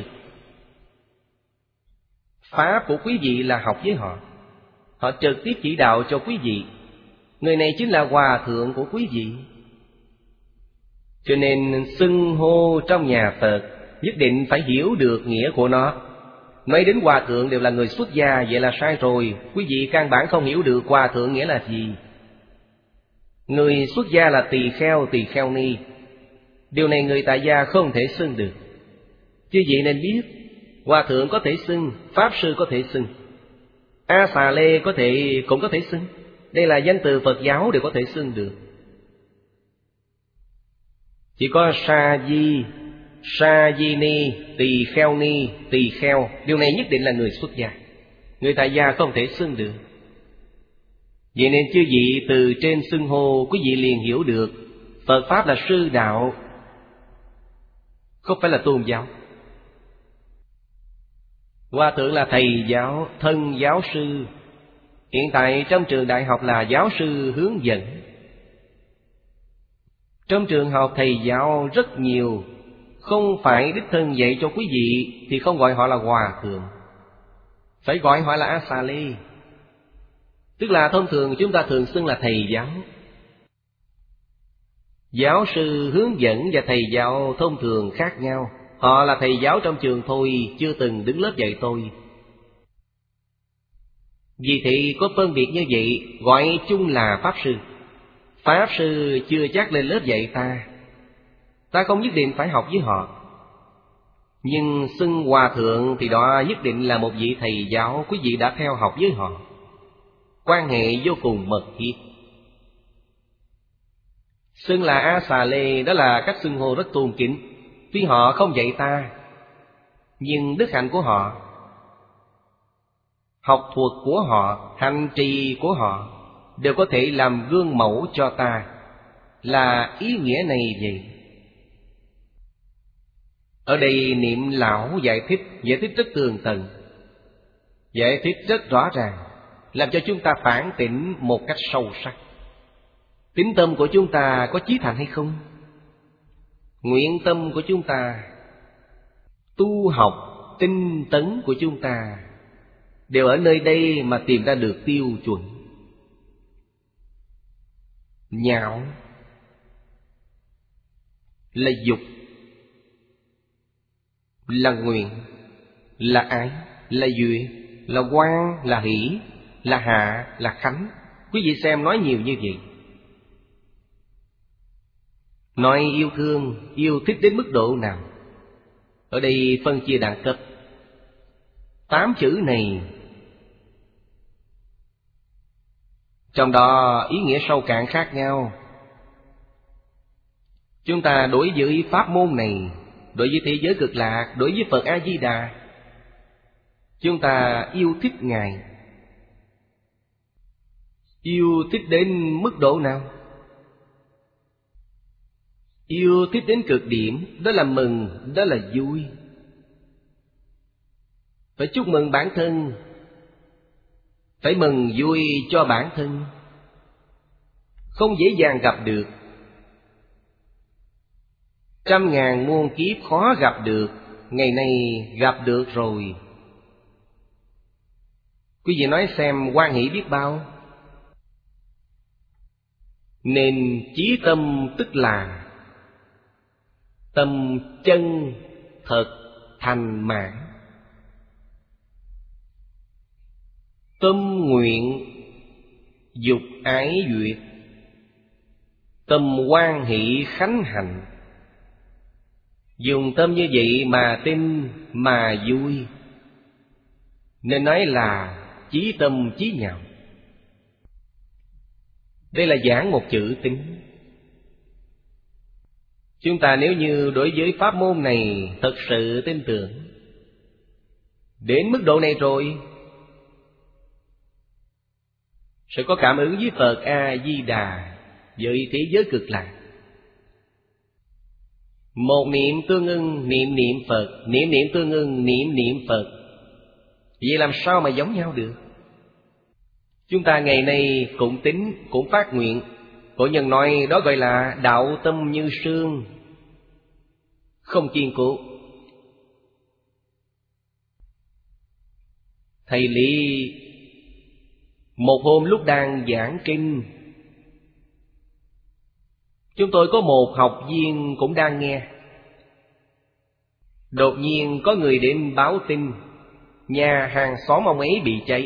[SPEAKER 2] Pháp của quý vị là học với họ. Họ trực tiếp chỉ đạo cho quý vị. Người này chính là Hòa Thượng của quý vị. Cho nên xưng hô trong nhà Phật nhất định phải hiểu được nghĩa của nó. Nói đến Hòa Thượng đều là người xuất gia, vậy là sai rồi. Quý vị căn bản không hiểu được Hòa Thượng nghĩa là gì. Người xuất gia là tỳ kheo, tỳ kheo ni. Điều này người tại gia không thể xưng được. Chứ vậy nên biết Hòa thượng có thể xưng, Pháp Sư có thể xưng, A Xà Lê có thể cũng có thể xưng. Đây là danh từ Phật giáo đều có thể xưng được. Chỉ có Sa Di, Sa Di Ni, Tỳ Kheo Ni, Tỳ Kheo, điều này nhất định là người xuất gia. Người tại gia không thể xưng được. Vậy nên chư vị từ trên xưng hô, quý vị liền hiểu được Phật Pháp là sư đạo, không phải là tôn giáo. Hòa thượng là thầy giáo, thân giáo sư. Hiện tại trong trường đại học là giáo sư hướng dẫn. Trong trường học thầy giáo rất nhiều, không phải đích thân dạy cho quý vị thì không gọi họ là hòa thượng, phải gọi họ là A Xà Lê. Tức là thông thường chúng ta thường xưng là thầy giáo. Giáo sư hướng dẫn và thầy giáo thông thường khác nhau. Họ là thầy giáo trong trường thôi, chưa từng đứng lớp dạy tôi. Vì thế có phân biệt như vậy, gọi chung là Pháp Sư. Pháp Sư chưa chắc lên lớp dạy ta, ta không nhất định phải học với họ. Nhưng xưng hòa thượng thì đó nhất định là một vị thầy giáo, quý vị đã theo học với họ, quan hệ vô cùng mật thiết. Xưng là A Xà Lê đó là cách xưng hô rất tôn kính. Tuy họ không dạy ta, nhưng đức hạnh của họ, học thuật của họ, hành trì của họ đều có thể làm gương mẫu cho ta. Là ý nghĩa này vậy. Ở đây Niệm Lão giải thích, giải thích rất tường tận, giải thích rất rõ ràng, làm cho chúng ta phản tỉnh một cách sâu sắc. Tín tâm của chúng ta có chí thành hay không? Nguyện tâm của chúng ta, tu học, tinh tấn của chúng ta đều ở nơi đây mà tìm ra được tiêu chuẩn. Nhạo là dục, là nguyện, là ái, là duyệt, là quan, là hỷ, là hạ, là khánh. Quý vị xem nói nhiều như vậy. Nói yêu thương, yêu thích đến mức độ nào? Ở đây phân chia đẳng cấp. Tám chữ này, trong đó ý nghĩa sâu cạn khác nhau. Chúng ta đối với pháp môn này, đối với thế giới cực lạc, đối với Phật A-di-đà, chúng ta yêu thích Ngài. Yêu thích đến mức độ nào? Yêu thích đến cực điểm, đó là mừng, đó là vui. Phải chúc mừng bản thân, phải mừng vui cho bản thân. Không dễ dàng gặp được, trăm ngàn muôn kiếp khó gặp được, ngày nay gặp được rồi. Quý vị nói xem hoan hỷ biết bao. Nên chí tâm tức là tâm chân thật thành mãn. Tâm nguyện dục ái duyệt, tâm hoan hỷ khánh hạnh. Dùng tâm như vậy mà tin, mà vui, nên nói là chí tâm chí nhạo. Đây là giảng một chữ tín. Chúng ta nếu như đối với pháp môn này thật sự tin tưởng đến mức độ này rồi, sẽ có cảm ứng với Phật A-di-đà, với thế giới cực lạc. Một niệm tương ưng, niệm niệm Phật, niệm niệm tương ưng, niệm niệm Phật. Vậy làm sao mà giống nhau được? Chúng ta ngày nay cũng tín, cũng phát nguyện. Cổ nhân nói đó gọi là đạo tâm như sương, không kiên cố. Thầy Lý một hôm lúc đang giảng kinh, chúng tôi có một học viên cũng đang nghe. Đột nhiên có người đến báo tin nhà hàng xóm ông ấy bị cháy.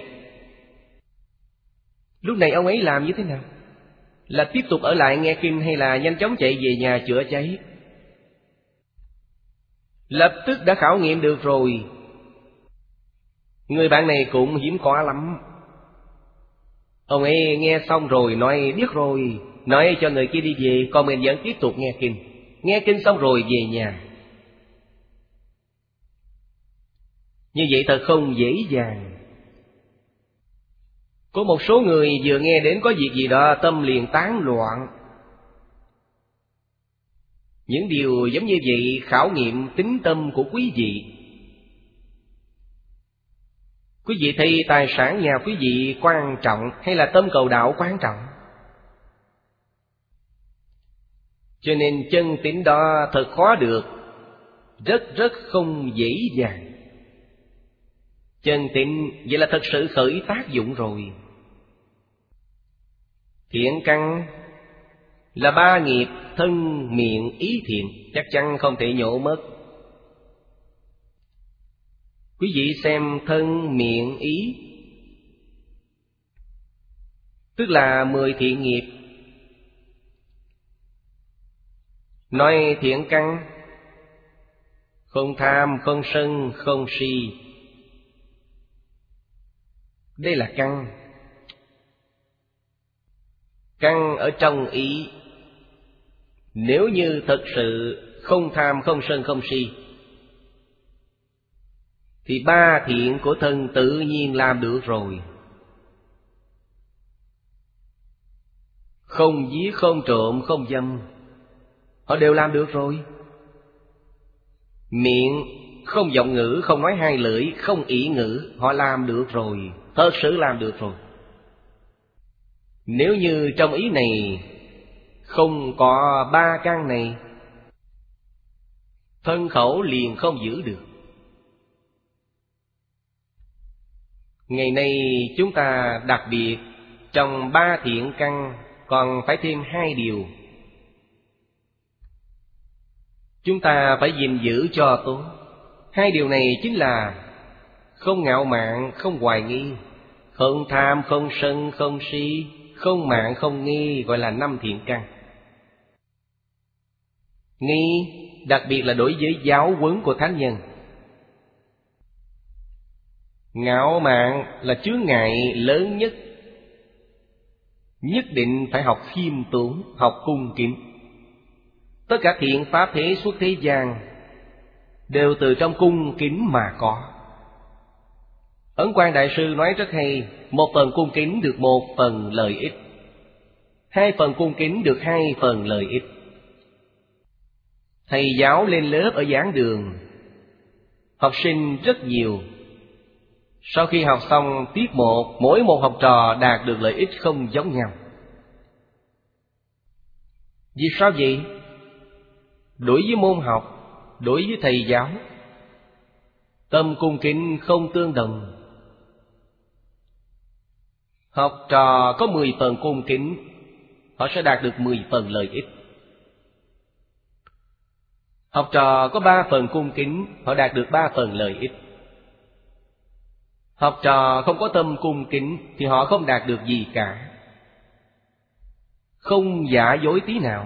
[SPEAKER 2] Lúc này ông ấy làm như thế nào? Là tiếp tục ở lại nghe kinh hay là nhanh chóng chạy về nhà chữa cháy? Lập tức đã khảo nghiệm được rồi, Người bạn này cũng hiếm có lắm. Ông ấy nghe xong rồi nói biết rồi, nói cho người kia đi về, còn mình vẫn tiếp tục nghe kinh. Nghe kinh xong rồi về nhà. Như vậy thật không dễ dàng. Có một số người vừa nghe đến có việc gì đó tâm liền tán loạn. Những điều giống như vậy khảo nghiệm tín tâm của quý vị. Quý vị thấy tài sản nhà quý vị quan trọng hay là tâm cầu đạo quan trọng? Cho nên chân tín đó thật khó được, rất rất không dễ dàng. Chân tín vậy là thật sự khởi tác dụng rồi. Thiện căn là ba nghiệp thân miệng ý thiện, chắc chắn không thể nhổ mất. Quý vị xem thân miệng ý, tức là mười thiện nghiệp. Nói thiện căn, không tham, không sân, không si. Đây là căn. Căn ở trong ý. Nếu như thật sự không tham, không sân, không si, thì ba thiện của thân tự nhiên làm được rồi. Không giết, không trộm, không dâm, họ đều làm được rồi. Miệng không vọng ngữ, không nói hai lưỡi, không ỷ ngữ, họ làm được rồi, thật sự làm được rồi. Nếu như trong ý này không có ba căn này, thân khẩu liền không giữ được. Ngày nay chúng ta đặc biệt trong ba thiện căn còn phải thêm hai điều. Chúng ta phải gìn giữ cho tốt. Hai điều này chính là không ngạo mạn, không hoài nghi, không tham, không sân, không si, không mạn, không nghi, gọi là năm thiện căn. Nghi đặc biệt là đối với giáo huấn của thánh nhân. Ngạo mạn là chướng ngại lớn nhất. Nhất định phải học khiêm tốn, học cung kính. Tất cả thiện pháp thế xuất thế gian đều từ trong cung kính mà có. Ấn Quang Đại Sư nói rất hay, một phần cung kính được một phần lợi ích, hai phần cung kính được hai phần lợi ích. Thầy giáo lên lớp ở giảng đường, học sinh rất nhiều. Sau khi học xong tiết một, mỗi một học trò đạt được lợi ích không giống nhau. Vì sao vậy? Đối với môn học, đối với thầy giáo, tâm cung kính không tương đồng. Học trò có mười phần cung kính, họ sẽ đạt được mười phần lợi ích. Học trò có ba phần cung kính, họ đạt được ba phần lợi ích. Học trò không có tâm cung kính thì họ không đạt được gì cả, không giả dối tí nào.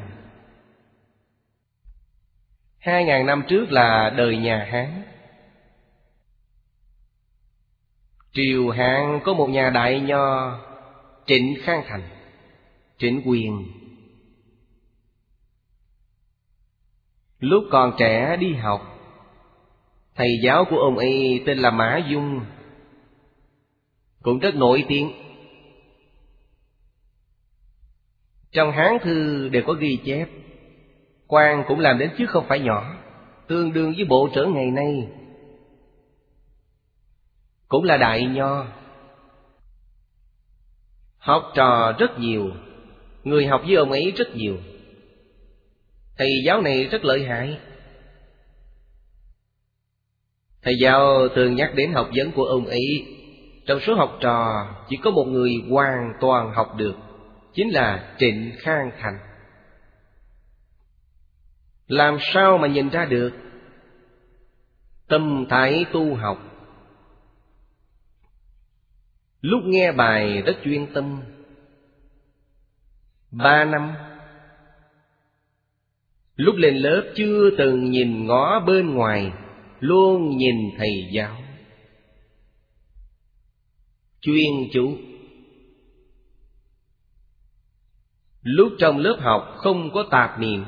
[SPEAKER 2] Hai ngàn năm trước là đời nhà Hán. Triều Hán có một nhà đại nho Trịnh Khang Thành, Trịnh Quyền. Lúc còn trẻ đi học, thầy giáo của ông ấy tên là Mã Dung, cũng rất nổi tiếng. Trong Hán thư đều có ghi chép, quan cũng làm đến chứ không phải nhỏ, tương đương với bộ trưởng ngày nay. Cũng là đại nho. Học trò rất nhiều, người học với ông ấy rất nhiều. Thầy giáo này rất lợi hại. Thầy giáo thường nhắc đến học vấn của ông ấy. Trong số học trò chỉ có một người hoàn toàn học được, chính là Trịnh Khang Thành. Làm sao mà nhìn ra được? Tâm thái tu học. Lúc nghe bài rất chuyên tâm. Ba năm. Lúc lên lớp chưa từng nhìn ngó bên ngoài, luôn nhìn thầy giáo. chuyên chú. Lúc trong lớp học không có tạp niệm,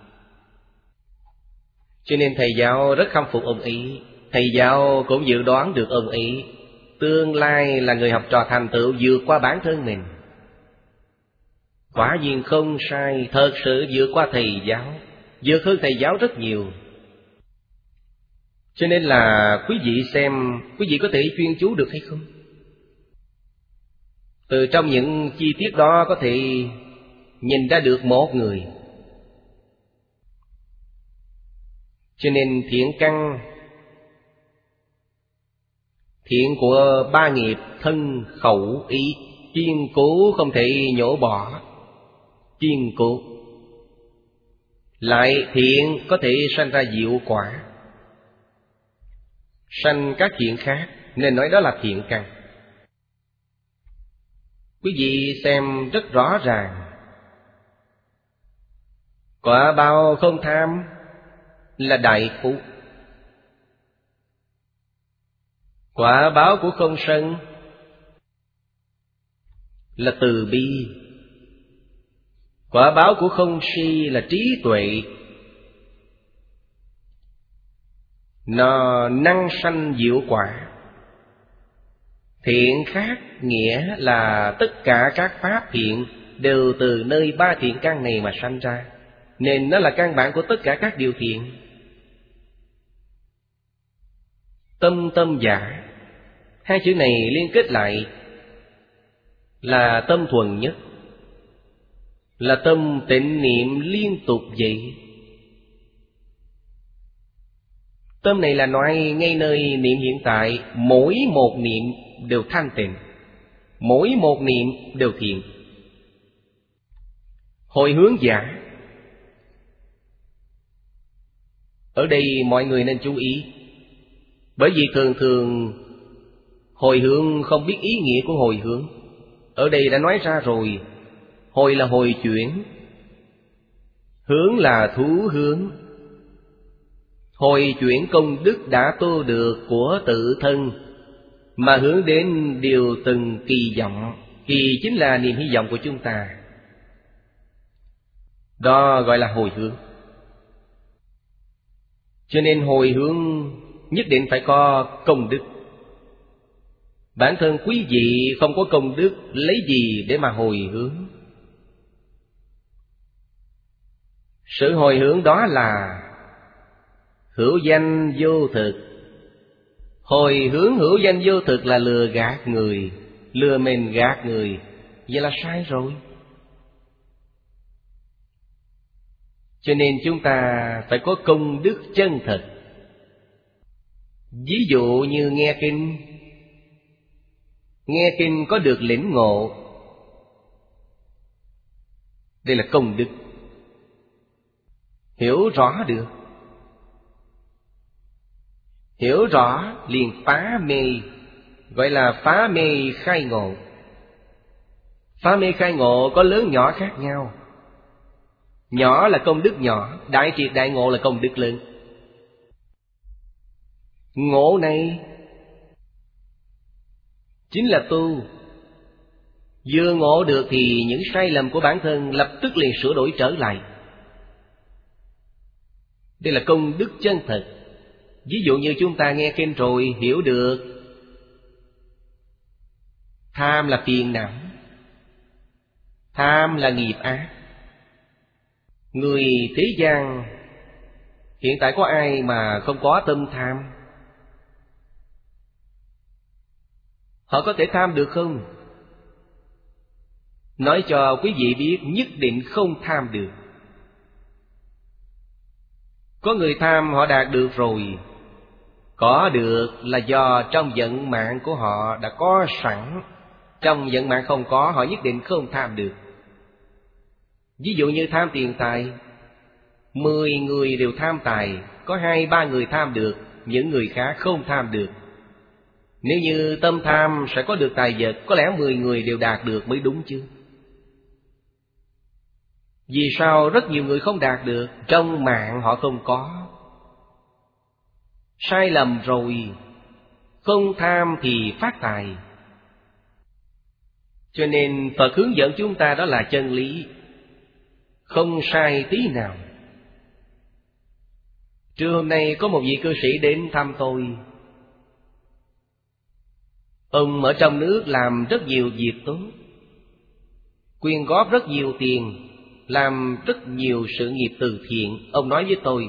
[SPEAKER 2] cho nên thầy giáo rất khâm phục ông ấy. Thầy giáo cũng dự đoán được ông ấy tương lai là người học trò thành tựu vượt qua bản thân mình. Quả nhiên không sai, thật sự vượt qua thầy giáo, vượt hơn thầy giáo rất nhiều. Cho nên là quý vị xem, quý vị có thể chuyên chú được hay không? Từ trong những chi tiết đó có thể nhìn ra được một người. Cho nên thiện căn, thiện của ba nghiệp thân khẩu ý, kiên cố không thể nhổ bỏ, kiên cố. Lại thiện có thể sanh ra diệu quả, sanh các thiện khác, nên nói đó là thiện căn. Quý vị xem rất rõ ràng. Quả báo không tham là đại phú. Quả báo của không sân là từ bi. Quả báo của không si là trí tuệ. Nó năng sanh diệu quả. Thiện khác nghĩa là tất cả các pháp thiện đều từ nơi ba thiện căn này mà sanh ra, nên nó là căn bản của tất cả các điều thiện. Tâm tâm giả, hai chữ này liên kết lại là tâm thuần nhất, là tâm tịnh niệm liên tục vậy. Tâm này là nói ngay nơi niệm hiện tại, mỗi một niệm đều thanh tịnh, mỗi một niệm đều thiện. Hồi hướng giả, ở đây mọi người nên chú ý, bởi vì thường thường hồi hướng không biết ý nghĩa của hồi hướng. Ở đây đã nói ra rồi, hồi là hồi chuyển, hướng là thú hướng. Hồi chuyển công đức đã tu được của tự thân, mà hướng đến điều từng kỳ vọng. Kỳ chính là niềm hy vọng của chúng ta, đó gọi là hồi hướng. Cho nên hồi hướng nhất định phải có công đức. Bản thân quý vị không có công đức, lấy gì để mà hồi hướng? Sự hồi hướng đó là hữu danh vô thực. Hồi hướng hữu danh vô thực là lừa gạt người, lừa mình gạt người, vậy là sai rồi. Cho nên chúng ta phải có công đức chân thật. Ví dụ như nghe kinh, nghe kinh có được lĩnh ngộ, đây là công đức. Hiểu rõ được, hiểu rõ liền phá mê, gọi là phá mê khai ngộ. Phá mê khai ngộ có lớn nhỏ khác nhau. Nhỏ là công đức nhỏ, đại triệt đại ngộ là công đức lớn. Ngộ này chính là tu. Vừa ngộ được thì những sai lầm của bản thân lập tức liền sửa đổi trở lại. Đây là công đức chân thật. Ví dụ như chúng ta nghe kinh rồi hiểu được tham là phiền não, tham là nghiệp ác. Người thế gian hiện tại có ai mà không có tâm tham? Họ có thể tham được không? Nói cho quý vị biết, nhất định không tham được. Có người tham họ đạt được rồi. Có được là do trong vận mạng của họ đã có sẵn. Trong vận mạng không có, họ nhất định không tham được. Ví dụ như tham tiền tài, mười người đều tham tài, có hai ba người tham được, những người khác không tham được. Nếu như tâm tham sẽ có được tài vật, có lẽ mười người đều đạt được mới đúng chứ. Vì sao rất nhiều người không đạt được? Trong mạng họ không có. Sai lầm rồi. Không tham thì phát tài. Cho nên Phật hướng dẫn chúng ta đó là chân lý, không sai tí nào. Trưa hôm nay có một vị cư sĩ đến thăm tôi. Ông ở trong nước làm rất nhiều việc tốt, quyên góp rất nhiều tiền, làm rất nhiều sự nghiệp từ thiện. Ông nói với tôi,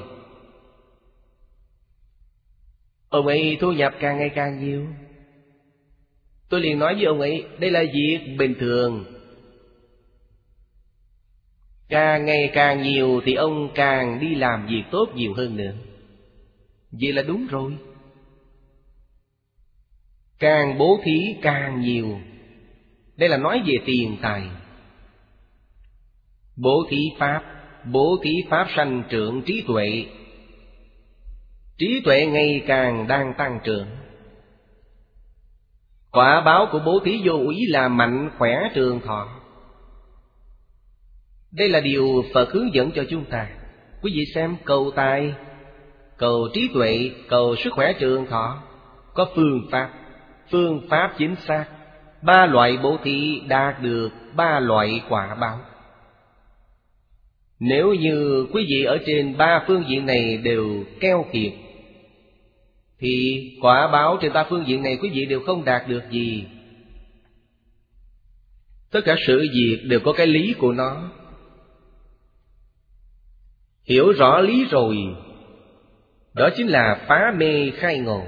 [SPEAKER 2] ông ấy thu nhập càng ngày càng nhiều. Tôi liền nói với ông ấy, đây là việc bình thường. Càng ngày càng nhiều thì ông càng đi làm việc tốt nhiều hơn nữa. Vậy là đúng rồi. Càng bố thí càng nhiều. Đây là nói về tiền tài. Bố thí pháp, bố thí pháp sanh trưởng trí tuệ. Trí tuệ ngày càng đang tăng trưởng. Quả báo của bố thí vô úy là mạnh khỏe trường thọ. Đây là điều Phật hướng dẫn cho chúng ta. Quý vị xem, cầu tài, cầu trí tuệ, cầu sức khỏe trường thọ, có phương pháp, phương pháp chính xác. Ba loại bố thí đạt được ba loại quả báo. Nếu như quý vị ở trên ba phương diện này đều keo kiệt, thì quả báo trên ba phương diện này quý vị đều không đạt được gì. Tất cả sự việc đều có cái lý của nó. Hiểu rõ lý rồi, đó chính là phá mê khai ngộ.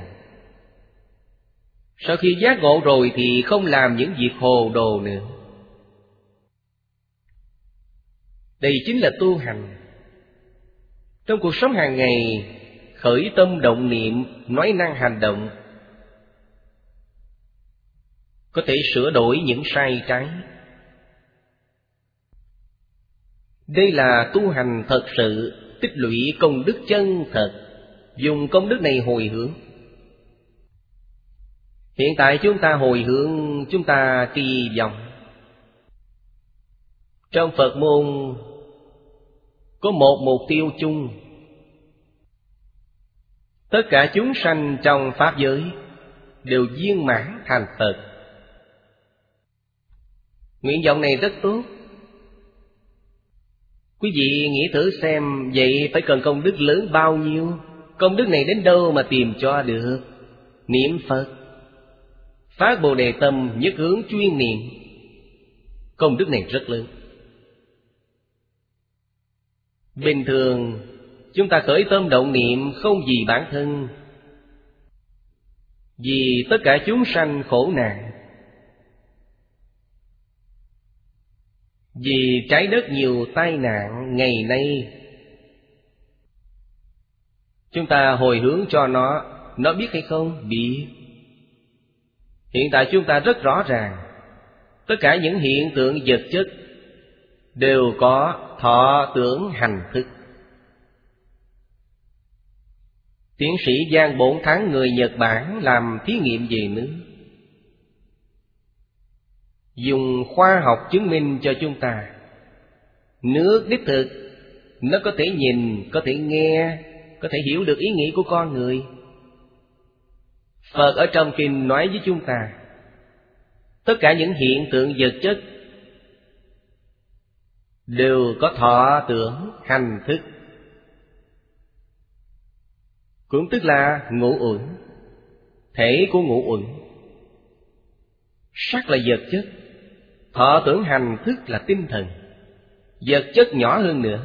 [SPEAKER 2] Sau khi giác ngộ rồi thì không làm những việc hồ đồ nữa. Đây chính là tu hành. Trong cuộc sống hàng ngày, khởi tâm động niệm, nói năng hành động, có thể sửa đổi những sai trái. Đây là tu hành thật sự, tích lũy công đức chân thật, dùng công đức này hồi hướng. Hiện tại chúng ta hồi hướng, chúng ta kỳ vọng. Trong Phật môn có một mục tiêu chung: tất cả chúng sanh trong Pháp giới đều viên mãn thành Phật. Nguyện vọng này rất tốt. Quý vị nghĩ thử xem, vậy phải cần công đức lớn bao nhiêu? Công đức này đến đâu mà tìm cho được? Niệm Phật, phát Bồ Đề tâm, nhất hướng chuyên niệm, công đức này rất lớn. Bình thường chúng ta khởi tâm động niệm không vì bản thân, vì tất cả chúng sanh khổ nạn, vì trái đất nhiều tai nạn ngày nay. Chúng ta hồi hướng cho nó, nó biết hay không? Biết. Hiện tại chúng ta rất rõ ràng, tất cả những hiện tượng vật chất đều có thọ tưởng hành thức. Tiến sĩ Giang Bổn Thắng người Nhật Bản làm thí nghiệm về nước, dùng khoa học chứng minh cho chúng ta nước đích thực, nó có thể nhìn, có thể nghe, có thể hiểu được ý nghĩ của con người. Phật ở trong kinh nói với chúng ta, tất cả những hiện tượng vật chất đều có thọ tưởng hành thức, cũng tức là ngũ uẩn. Thể của ngũ uẩn, sắc là vật chất, thọ tưởng hành thức là tinh thần. Vật chất nhỏ hơn nữa,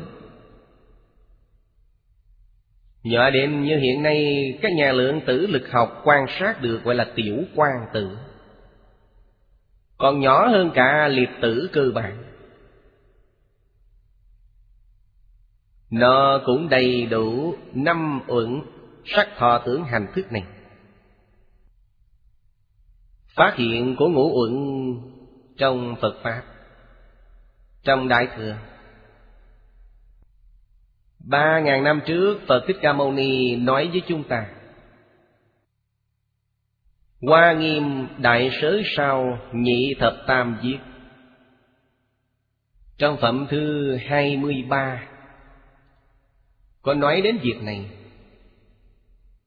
[SPEAKER 2] nhỏ đến như hiện nay các nhà lượng tử lực học quan sát được, gọi là tiểu quang tử, còn nhỏ hơn cả liệt tử cơ bản. Nó cũng đầy đủ năm uẩn sắc thọ tưởng hành thức này. Phát hiện của ngũ uẩn trong Phật Pháp, trong Đại Thừa. Ba ngàn năm trước Phật Thích Ca Mâu Ni nói với chúng ta: Hoa Nghiêm Đại Sớ Sao Nhị Thập Tam Viết, trong phẩm thứ hai mươi ba có nói đến việc này.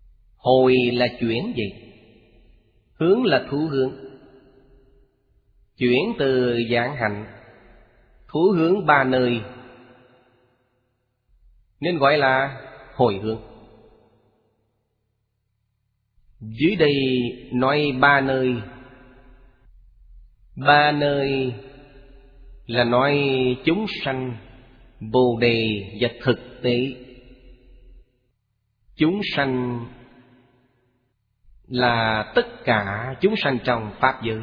[SPEAKER 2] Hồi là chuyển vậy, hướng là thú hướng. chuyển từ dạng hạnh thú hướng ba nơi, nên gọi là hồi hướng. Dưới đây nói ba nơi. Ba nơi là nói chúng sanh, bồ đề và thực tế. Chúng sanh là tất cả chúng sanh trong Pháp giới.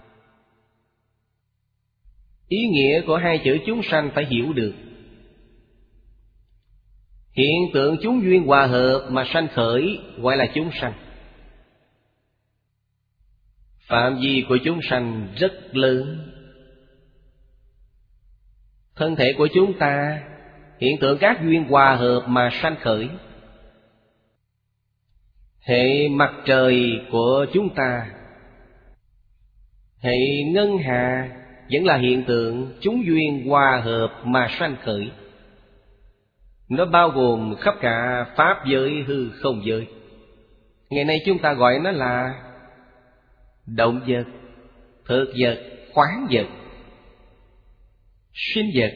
[SPEAKER 2] Ý nghĩa của hai chữ chúng sanh phải hiểu được. Hiện tượng chúng duyên hòa hợp mà sanh khởi gọi là chúng sanh. Phạm vi của chúng sanh rất lớn. Thân thể của chúng ta, hiện tượng các duyên hòa hợp mà sanh khởi. Hệ mặt trời của chúng ta, hệ ngân hà vẫn là hiện tượng chúng duyên hòa hợp mà sanh khởi. Nó bao gồm khắp cả Pháp giới hư không giới. Ngày nay chúng ta gọi nó là động vật, thực vật, khoáng vật, sinh vật,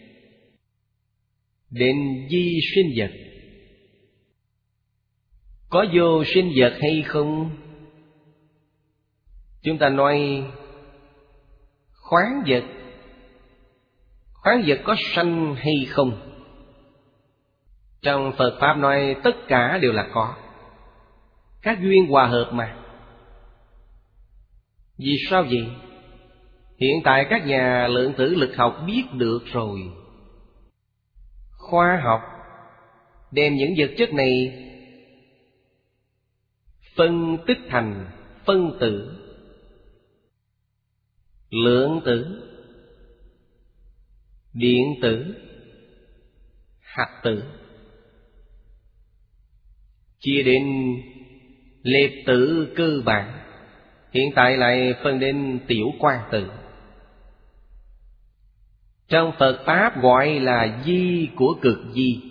[SPEAKER 2] đến di sinh vật. Có vô sinh vật hay không? Chúng ta nói khoáng vật. Khoáng vật có sanh hay không? Trong Phật Pháp nói tất cả đều là có. Các duyên hòa hợp mà. Vì sao vậy? Hiện tại các nhà lượng tử lực học biết được rồi. Khoa học đem những vật chất này phân tích thành phân tử, lượng tử, điện tử, hạt tử, chia đến lệp tử cơ bản. Hiện tại lại phân đến tiểu quang tử. Trong Phật Pháp gọi là di của cực di.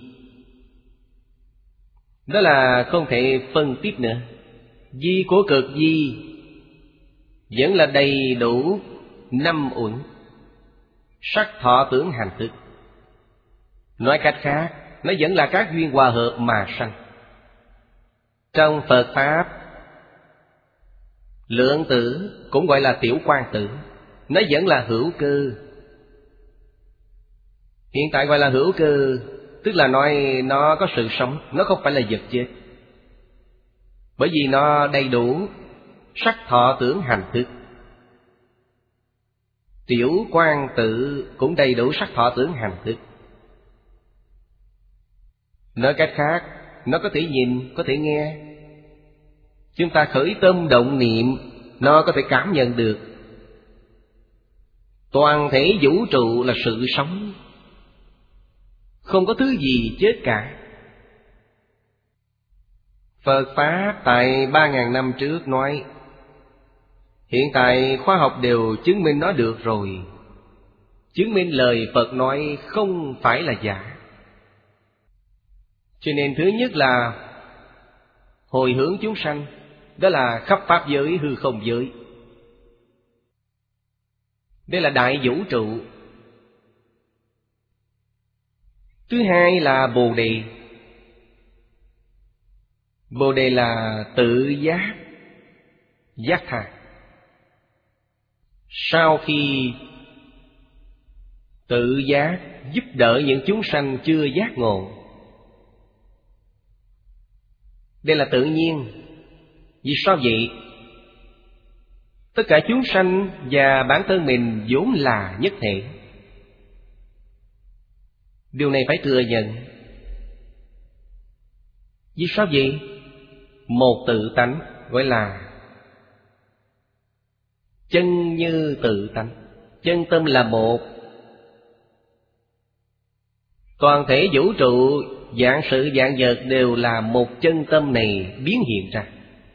[SPEAKER 2] Đó là không thể phân tiếp nữa. Di của cực di vẫn là đầy đủ năm uẩn: sắc thọ tưởng hành thức. Nói cách khác, nó vẫn là các duyên hòa hợp mà sanh. Trong Phật Pháp, lượng tử cũng gọi là tiểu quang tử, nó vẫn là hữu cơ. Hiện tại gọi là hữu cơ, tức là nói nó có sự sống, nó không phải là vật chết. Bởi vì nó đầy đủ sắc thọ tưởng hành thức. Tiểu quang tử cũng đầy đủ sắc thọ tưởng hành thức. Nói cách khác, nó có thể nhìn, có thể nghe. Chúng ta khởi tâm động niệm, nó có thể cảm nhận được. Toàn thể vũ trụ là sự sống, không có thứ gì chết cả. Phật Pháp tại ba ngàn năm trước nói, hiện tại khoa học đều chứng minh nó được rồi. Chứng minh lời Phật nói không phải là giả. Cho nên thứ nhất là hồi hướng chúng sanh, đó là khắp Pháp giới hư không giới. Đây là đại vũ trụ. Thứ hai là Bồ Đề. Bồ Đề là tự giác, giác tha. Sau khi tự giác giúp đỡ những chúng sanh chưa giác ngộ, đây là tự nhiên. Vì sao vậy? Tất cả chúng sanh và bản thân mình vốn là nhất thể. Điều này phải thừa nhận. Vì sao vậy? Một tự tánh gọi là chân như tự tánh. Chân tâm là một. Toàn thể vũ trụ, vạn sự vạn vật đều là một chân tâm này biến hiện ra.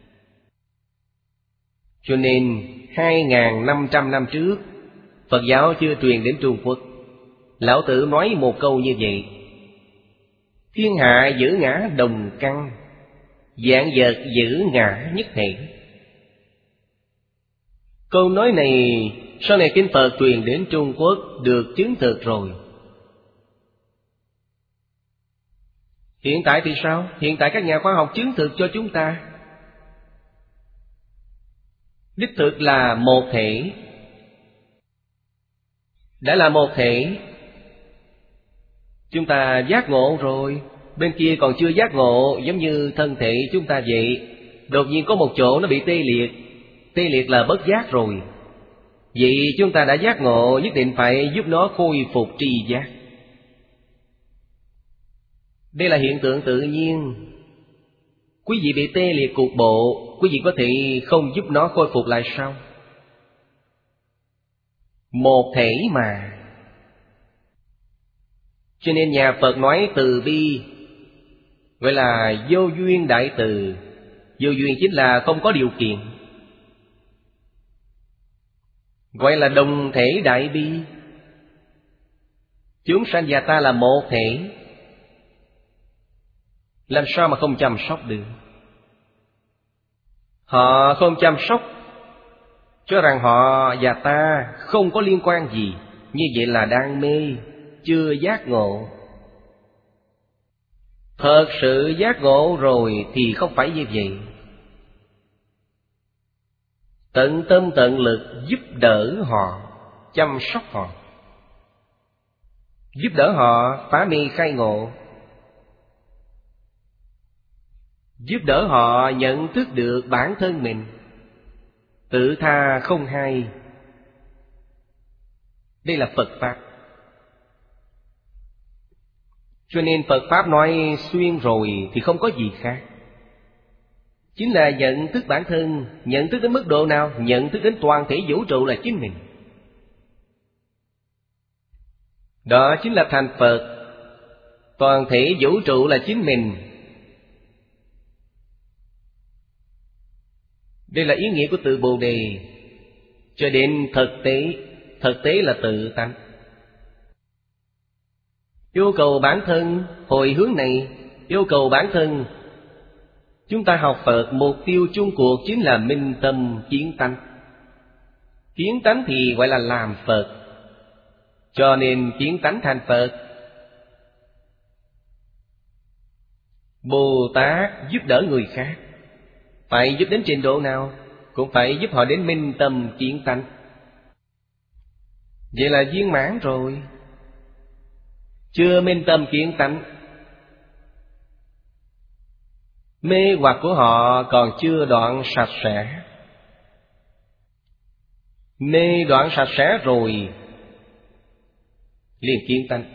[SPEAKER 2] Cho nên hai nghìn năm trăm năm trước, Phật giáo chưa truyền đến Trung Quốc, Lão Tử nói một câu như vậy: thiên hạ giữ ngã đồng căn, vạn vật giữ ngã nhất thể. Câu nói này sau này kinh Phật truyền đến Trung Quốc được chứng thực rồi. Hiện tại thì sao? Hiện tại các nhà khoa học chứng thực cho chúng ta đích thực là một thể. Đã là một thể, chúng ta giác ngộ rồi. Bên kia còn chưa giác ngộ, giống như thân thể chúng ta vậy. Đột nhiên có một chỗ nó bị tê liệt. Tê liệt là bất giác rồi. Vậy chúng ta đã giác ngộ, nhất định phải giúp nó khôi phục tri giác. Đây là hiện tượng tự nhiên. Quý vị bị tê liệt cục bộ, quý vị có thể không giúp nó khôi phục lại sao? Một thể mà. Cho nên nhà Phật nói từ bi, gọi là vô duyên đại từ. Vô duyên chính là không có điều kiện, gọi là đồng thể đại bi. Chúng sanh và ta là một thể, làm sao mà không chăm sóc được? Họ không chăm sóc, cho rằng họ và ta không có liên quan gì. Như vậy là đang mê, chưa giác ngộ. Thật sự giác ngộ rồi thì không phải như vậy. Tận tâm tận lực giúp đỡ họ, chăm sóc họ, giúp đỡ họ phá mê khai ngộ, giúp đỡ họ nhận thức được bản thân mình, tự tha không hai. Đây là Phật Pháp. Cho nên Phật Pháp nói xuyên rồi thì không có gì khác. Chính là nhận thức bản thân. Nhận thức đến mức độ nào? Nhận thức đến toàn thể vũ trụ là chính mình. Đó chính là thành Phật. Toàn thể vũ trụ là chính mình. Đây là ý nghĩa của từ Bồ Đề. Cho đến thực tế. Thực tế là tự tánh. Yêu cầu bản thân, hồi hướng này yêu cầu bản thân. Chúng ta học Phật, mục tiêu chung cuộc chính là minh tâm kiến tánh. Kiến tánh thì gọi là làm Phật. Cho nên kiến tánh thành Phật. Bồ Tát giúp đỡ người khác, phải giúp đến trình độ nào? Cũng phải giúp họ đến minh tâm kiến tánh. Vậy là viên mãn rồi. Chưa minh tâm kiến tánh, mê hoặc của họ còn chưa đoạn sạch sẽ. Mê đoạn sạch sẽ rồi liền kiến tánh.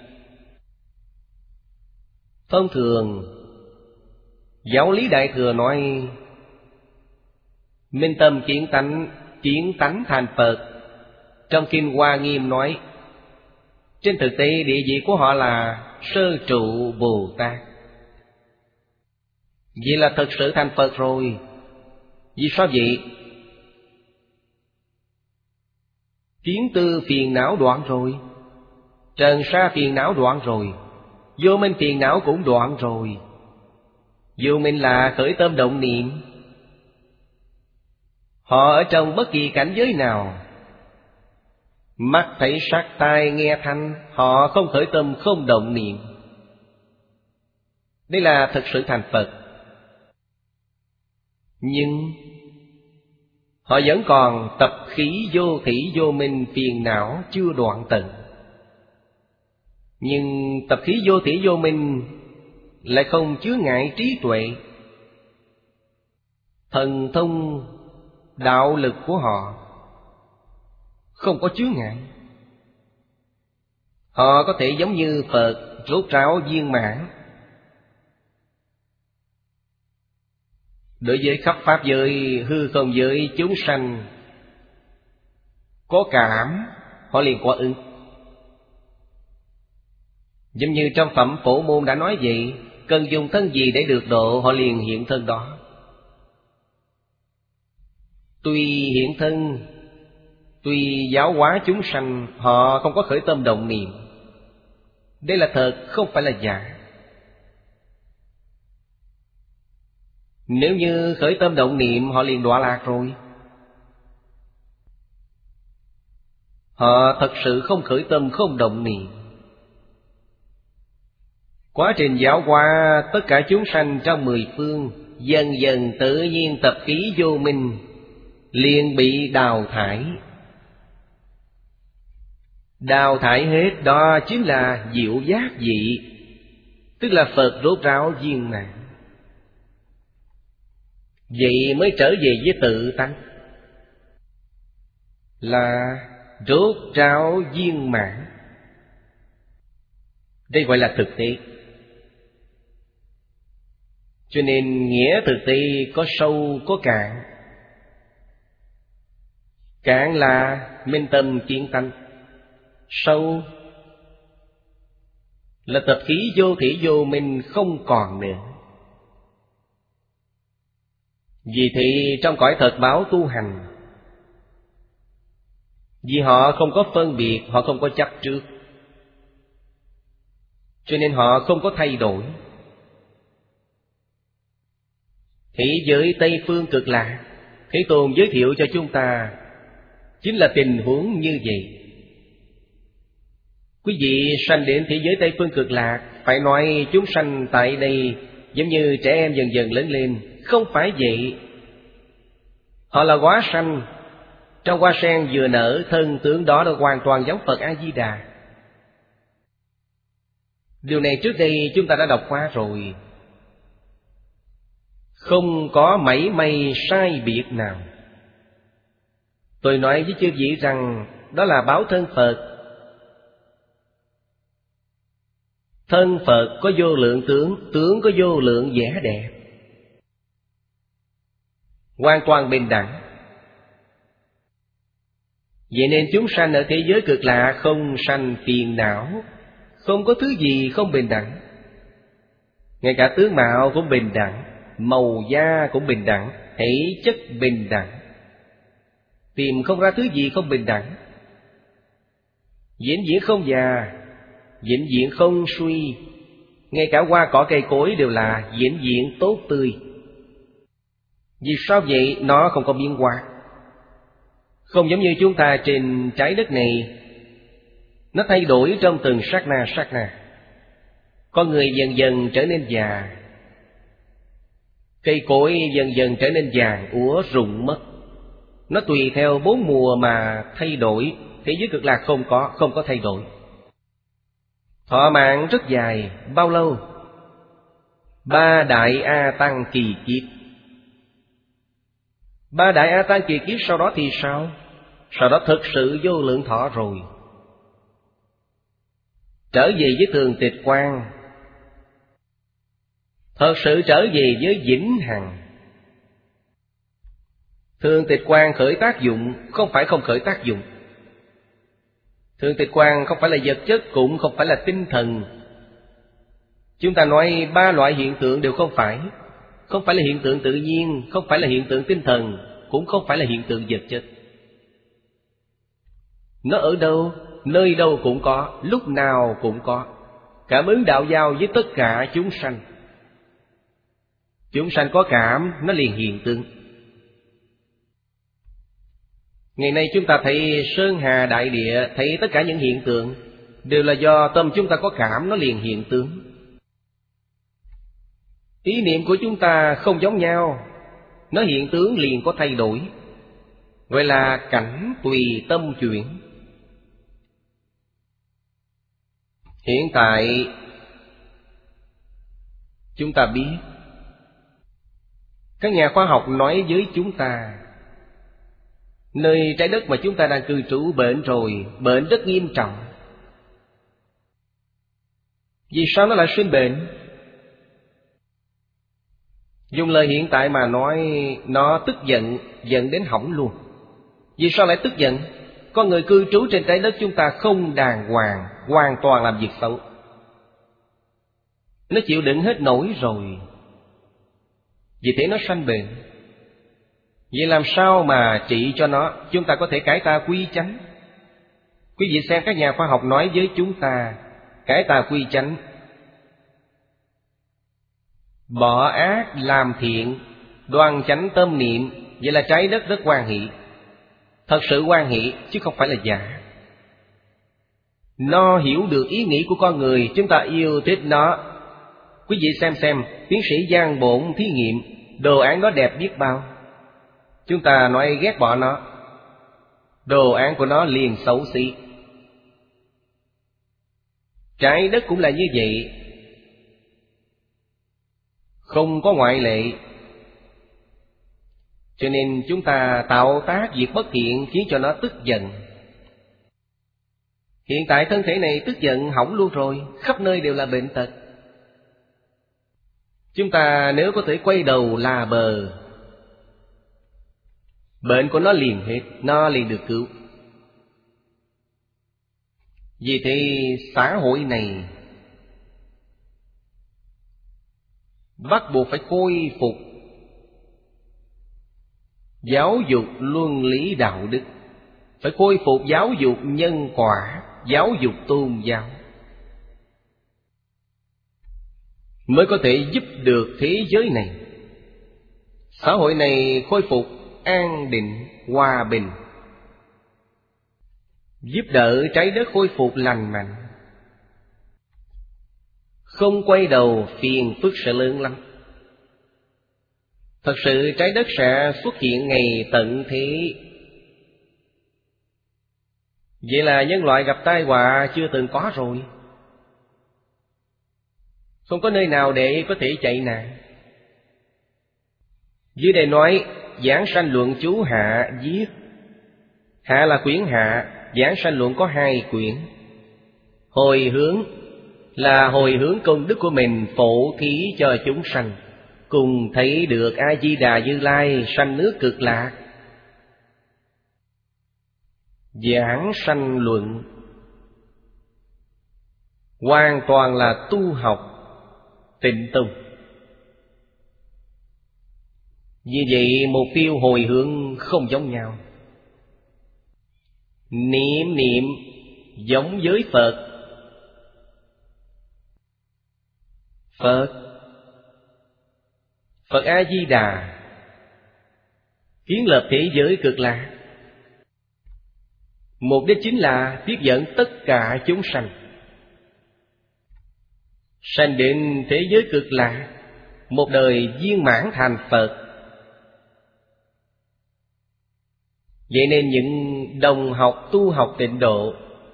[SPEAKER 2] Thông thường Giáo lý Đại Thừa nói minh tâm kiến tánh, kiến tánh thành Phật. Trong Kinh Hoa Nghiêm nói trên thực tế địa vị của họ là sơ trụ Bồ Tát. Vậy là thật sự thành Phật rồi. Vì sao vậy? Kiến tư phiền não đoạn rồi, trần sa phiền não đoạn rồi, vô minh phiền não cũng đoạn rồi. Vô minh là khởi tâm động niệm. Họ ở trong bất kỳ cảnh giới nào, mắt thấy sắc, tai nghe thanh, họ không khởi tâm không động niệm. Đây là thật sự thành Phật. Nhưng họ vẫn còn tập khí vô thỉ vô minh phiền não chưa đoạn tận. Nhưng tập khí vô thỉ vô minh lại không chứa ngại trí tuệ. Thần thông đạo lực của họ không có chứa ngại. Họ có thể giống như Phật rốt ráo viên mãn. Đối với khắp pháp giới, hư không giới, chúng sanh có cảm, họ liền quả ứng. Giống như trong phẩm Phổ Môn đã nói vậy, cần dùng thân gì để được độ, họ liền hiện thân đó. Tuy hiện thân, tuy giáo hóa chúng sanh, họ không có khởi tâm động niệm. Đây là thật, không phải là giả. Nếu như khởi tâm động niệm, họ liền đọa lạc rồi. Họ thật sự không khởi tâm, không động niệm. Quá trình giáo hóa tất cả chúng sanh trong mười phương, dần dần tự nhiên tập khí vô minh liền bị đào thải. Đào thải hết đó chính là diệu giác vị, tức là Phật rốt ráo viên mãn. Vậy mới trở về với tự tánh, là rốt ráo viên mãn. Đây gọi là thực tế. Cho nên nghĩa thực tế có sâu có cạn. Cạn là minh tâm kiến tánh, sâu là tập khí vô thỉ vô minh không còn nữa. Vì thì trong cõi thật báo tu hành, vì họ không có phân biệt, họ không có chấp trước, cho nên họ không có thay đổi. Thế giới Tây Phương Cực Lạc, Thế Tôn giới thiệu cho chúng ta chính là tình huống như vậy. Quý vị sanh đến thế giới Tây Phương Cực Lạc, phải nói chúng sanh tại đây giống như trẻ em dần dần lớn lên. Không phải vậy. Họ là hóa sanh. Trong hoa sen vừa nở, thân tướng đó đã hoàn toàn giống Phật A-di-đà. Điều này trước đây chúng ta đã đọc qua rồi. Không có mảy may sai biệt nào. Tôi nói với chư vị rằng đó là báo thân Phật. Thân Phật có vô lượng tướng, tướng có vô lượng vẻ đẹp, hoàn toàn bình đẳng. Vậy nên chúng sanh ở thế giới Cực Lạc không sanh phiền não, không có thứ gì không bình đẳng. Ngay cả tướng mạo cũng bình đẳng, màu da cũng bình đẳng, thể chất bình đẳng. Tìm không ra thứ gì không bình đẳng. Vĩnh viễn không già, vĩnh viễn không suy. Ngay cả hoa cỏ cây cối đều là vĩnh viễn tốt tươi. Vì sao vậy? Nó không có biến hóa. Không giống như chúng ta trên trái đất này, nó thay đổi trong từng sát na sát na. Con người dần dần trở nên già, cây cối dần dần trở nên vàng úa rụng mất. Nó tùy theo bốn mùa mà thay đổi. Thế giới Cực Lạc không có, không có thay đổi. Thọ mạng rất dài. Bao lâu? Ba đại A Tăng kỳ kiếp. Ba đại A Tăng kỳ kiếp sau đó thì sao? Sau đó thực sự vô lượng thọ rồi, trở về với thường tịch quan, thật sự trở về với vĩnh hằng. Thường tịch quan khởi tác dụng, không phải không khởi tác dụng. Thường tịch quan không phải là vật chất, cũng không phải là tinh thần. Chúng ta nói ba loại hiện tượng đều không phải. Không phải là hiện tượng tự nhiên, không phải là hiện tượng tinh thần, cũng không phải là hiện tượng vật chất. Nó ở đâu? Nơi đâu cũng có, lúc nào cũng có. Cảm ứng đạo giao với tất cả chúng sanh. Chúng sanh có cảm, nó liền hiện tượng. Ngày nay chúng ta thấy sơn hà đại địa, thấy tất cả những hiện tượng đều là do tâm chúng ta có cảm, nó liền hiện tướng. Ý niệm của chúng ta không giống nhau, nó hiện tướng liền có thay đổi. Gọi là cảnh tùy tâm chuyển. Hiện tại chúng ta biết, các nhà khoa học nói với chúng ta, nơi trái đất mà chúng ta đang cư trú bệnh rồi, bệnh rất nghiêm trọng. Vì sao nó lại sinh bệnh? Dùng lời hiện tại mà nói, nó tức giận, giận đến hỏng luôn. Vì sao lại tức giận? Con người cư trú trên trái đất chúng ta không đàng hoàng, hoàn toàn làm việc xấu. Nó chịu đựng hết nổi rồi, vì thế nó sanh bệnh. Vậy làm sao mà trị cho nó? Chúng ta có thể cải tà quy chánh. Quý vị xem các nhà khoa học nói với chúng ta, cải tà quy chánh, bỏ ác làm thiện, đoan chánh tâm niệm. Vậy là trái đất rất hoan hỷ, thật sự hoan hỷ chứ không phải là giả. Nó hiểu được ý nghĩ của con người, chúng ta yêu thích nó. Quý vị xem xem, tiến sĩ Giang Bổn thí nghiệm, đồ án nó đẹp biết bao. Chúng ta nói ghét bỏ nó, đồ án của nó liền xấu xí. Trái đất cũng là như vậy, không có ngoại lệ. Cho nên chúng ta tạo tác việc bất thiện khiến cho nó tức giận. Hiện tại thân thể này tức giận hỏng luôn rồi, khắp nơi đều là bệnh tật. Chúng ta nếu có thể quay đầu là bờ, bệnh của nó liền hết, nó liền được cứu. Vì thế xã hội này bắt buộc phải khôi phục giáo dục luân lý đạo đức, phải khôi phục giáo dục nhân quả, giáo dục tôn giáo, mới có thể giúp được thế giới này, xã hội này khôi phục an định, hòa bình, giúp đỡ trái đất khôi phục lành mạnh. Không quay đầu phiền phức sẽ lớn lắm. Thật sự trái đất sẽ xuất hiện ngày tận thế. Vậy là nhân loại gặp tai họa chưa từng có rồi, không có nơi nào để có thể chạy nạn. Dưới đây nói Giảng Sanh Luận chú Hạ viết, Hạ là quyển Hạ, Giảng Sanh Luận có hai quyển. Hồi hướng là hồi hướng công đức của mình phổ thí cho chúng sanh, cùng thấy được A-di-đà Như Lai sanh nước Cực Lạc. Giảng Sanh Luận hoàn toàn là tu học Tịnh Tông. Vì vậy mục tiêu hồi hướng không giống nhau. Niệm niệm giống với Phật. Phật Phật A-di-đà kiến lập thế giới Cực Lạc, mục đích chính là tiếp dẫn tất cả chúng sanh sanh đến thế giới Cực Lạc, một đời viên mãn thành Phật. Vậy nên những đồng học tu học tịnh độ,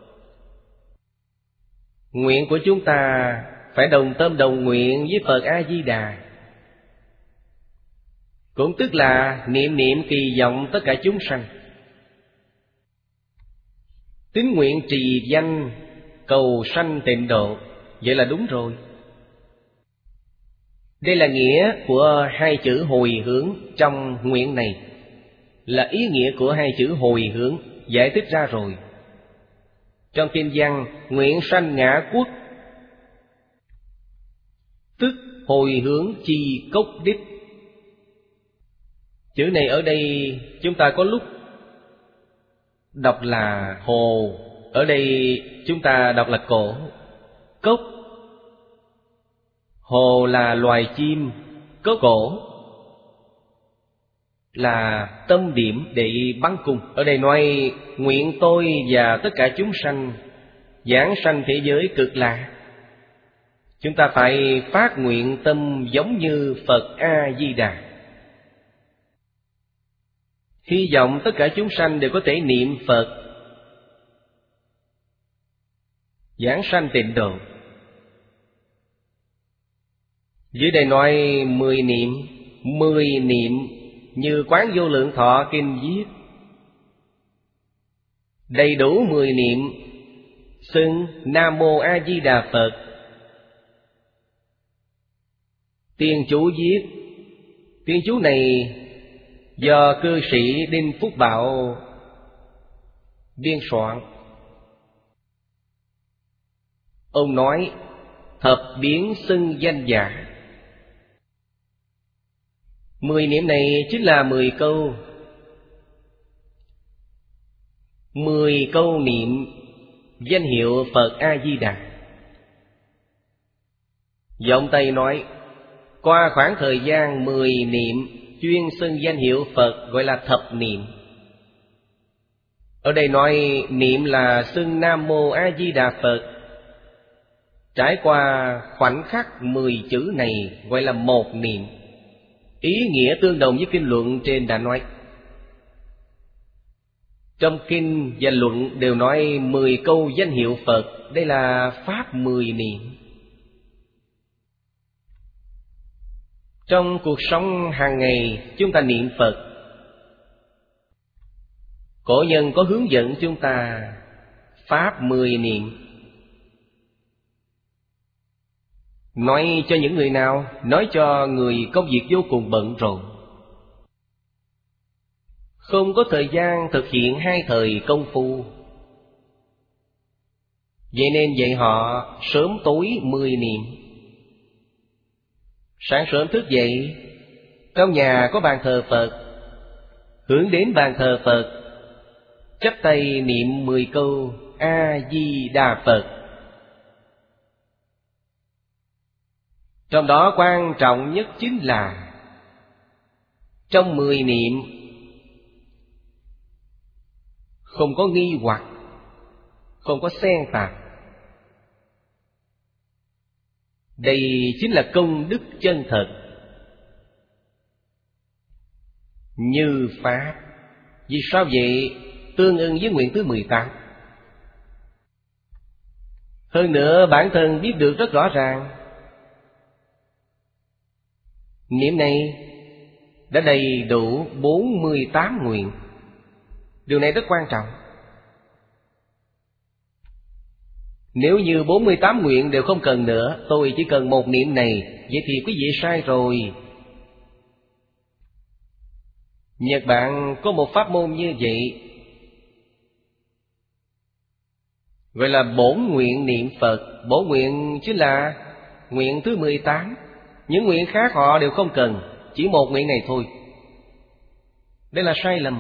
[SPEAKER 2] nguyện của chúng ta phải đồng tâm đồng nguyện với Phật A-di-đà, cũng tức là niệm niệm kỳ vọng tất cả chúng sanh, tín nguyện trì danh cầu sanh tịnh độ. Vậy là đúng rồi. Đây là nghĩa của hai chữ hồi hướng trong nguyện này, là ý nghĩa của hai chữ hồi hướng giải thích ra rồi. Trong kinh văn nguyện sanh ngã quốc, tức hồi hướng chi cốc đích. Chữ này ở đây chúng ta có lúc đọc là hồ, ở đây chúng ta đọc là cổ. Cốc, hồ là loài chim, cốc cổ là tâm điểm để bắn cung. Ở đây nói nguyện tôi và tất cả chúng sanh giảng sanh thế giới Cực Lạc. Chúng ta phải phát nguyện tâm giống như Phật A-di-đà, hy vọng tất cả chúng sanh đều có thể niệm Phật, giảng sanh tịnh độ. Dưới đây nói mười niệm, mười niệm như Quán Vô Lượng Thọ kinh viết, đầy đủ mười niệm xưng Nam Mô A Di Đà Phật. Tiên chú viết, tiên chú này do cư sĩ Đinh Phúc Bảo biên soạn. Ông nói thập biến xưng danh giả. Mười niệm này chính là mười câu, mười câu niệm danh hiệu Phật A-di-đà. Giọng Tây nói, qua khoảng thời gian mười niệm chuyên xưng danh hiệu Phật gọi là thập niệm. Ở đây nói niệm là xưng Nam Mô A Di Đà Phật. Trải qua khoảnh khắc mười chữ này gọi là một niệm. Ý nghĩa tương đồng với kinh luận trên đã nói. Trong kinh và luận đều nói mười câu danh hiệu Phật. Đây là pháp mười niệm. Trong cuộc sống hàng ngày chúng ta niệm Phật. Cổ nhân có hướng dẫn chúng ta pháp mười niệm. Nói cho những người nào? Nói cho người công việc vô cùng bận rộn, không có thời gian thực hiện hai thời công phu. Vậy nên dạy họ sớm tối mười niệm. Sáng sớm thức dậy, trong nhà có bàn thờ Phật, hướng đến bàn thờ Phật, chắp tay niệm mười câu A Di Đà Phật. Trong đó quan trọng nhất chính là trong mười niệm không có nghi hoặc, không có xen tạp. Đây chính là công đức chân thật. Như Pháp. Vì sao vậy? Tương ưng với nguyện thứ mười tám. Hơn nữa bản thân biết được rất rõ ràng, niệm này đã đầy đủ bốn mươi tám nguyện. Điều này rất quan trọng. Nếu như bốn mươi tám nguyện đều không cần nữa, tôi chỉ cần một niệm này, vậy thì quý vị sai rồi. Nhật Bản có một pháp môn như vậy, gọi là bổn nguyện niệm Phật. Bổn nguyện chính là nguyện thứ mười tám. Những nguyện khác họ đều không cần, chỉ một nguyện này thôi. Đây là sai lầm.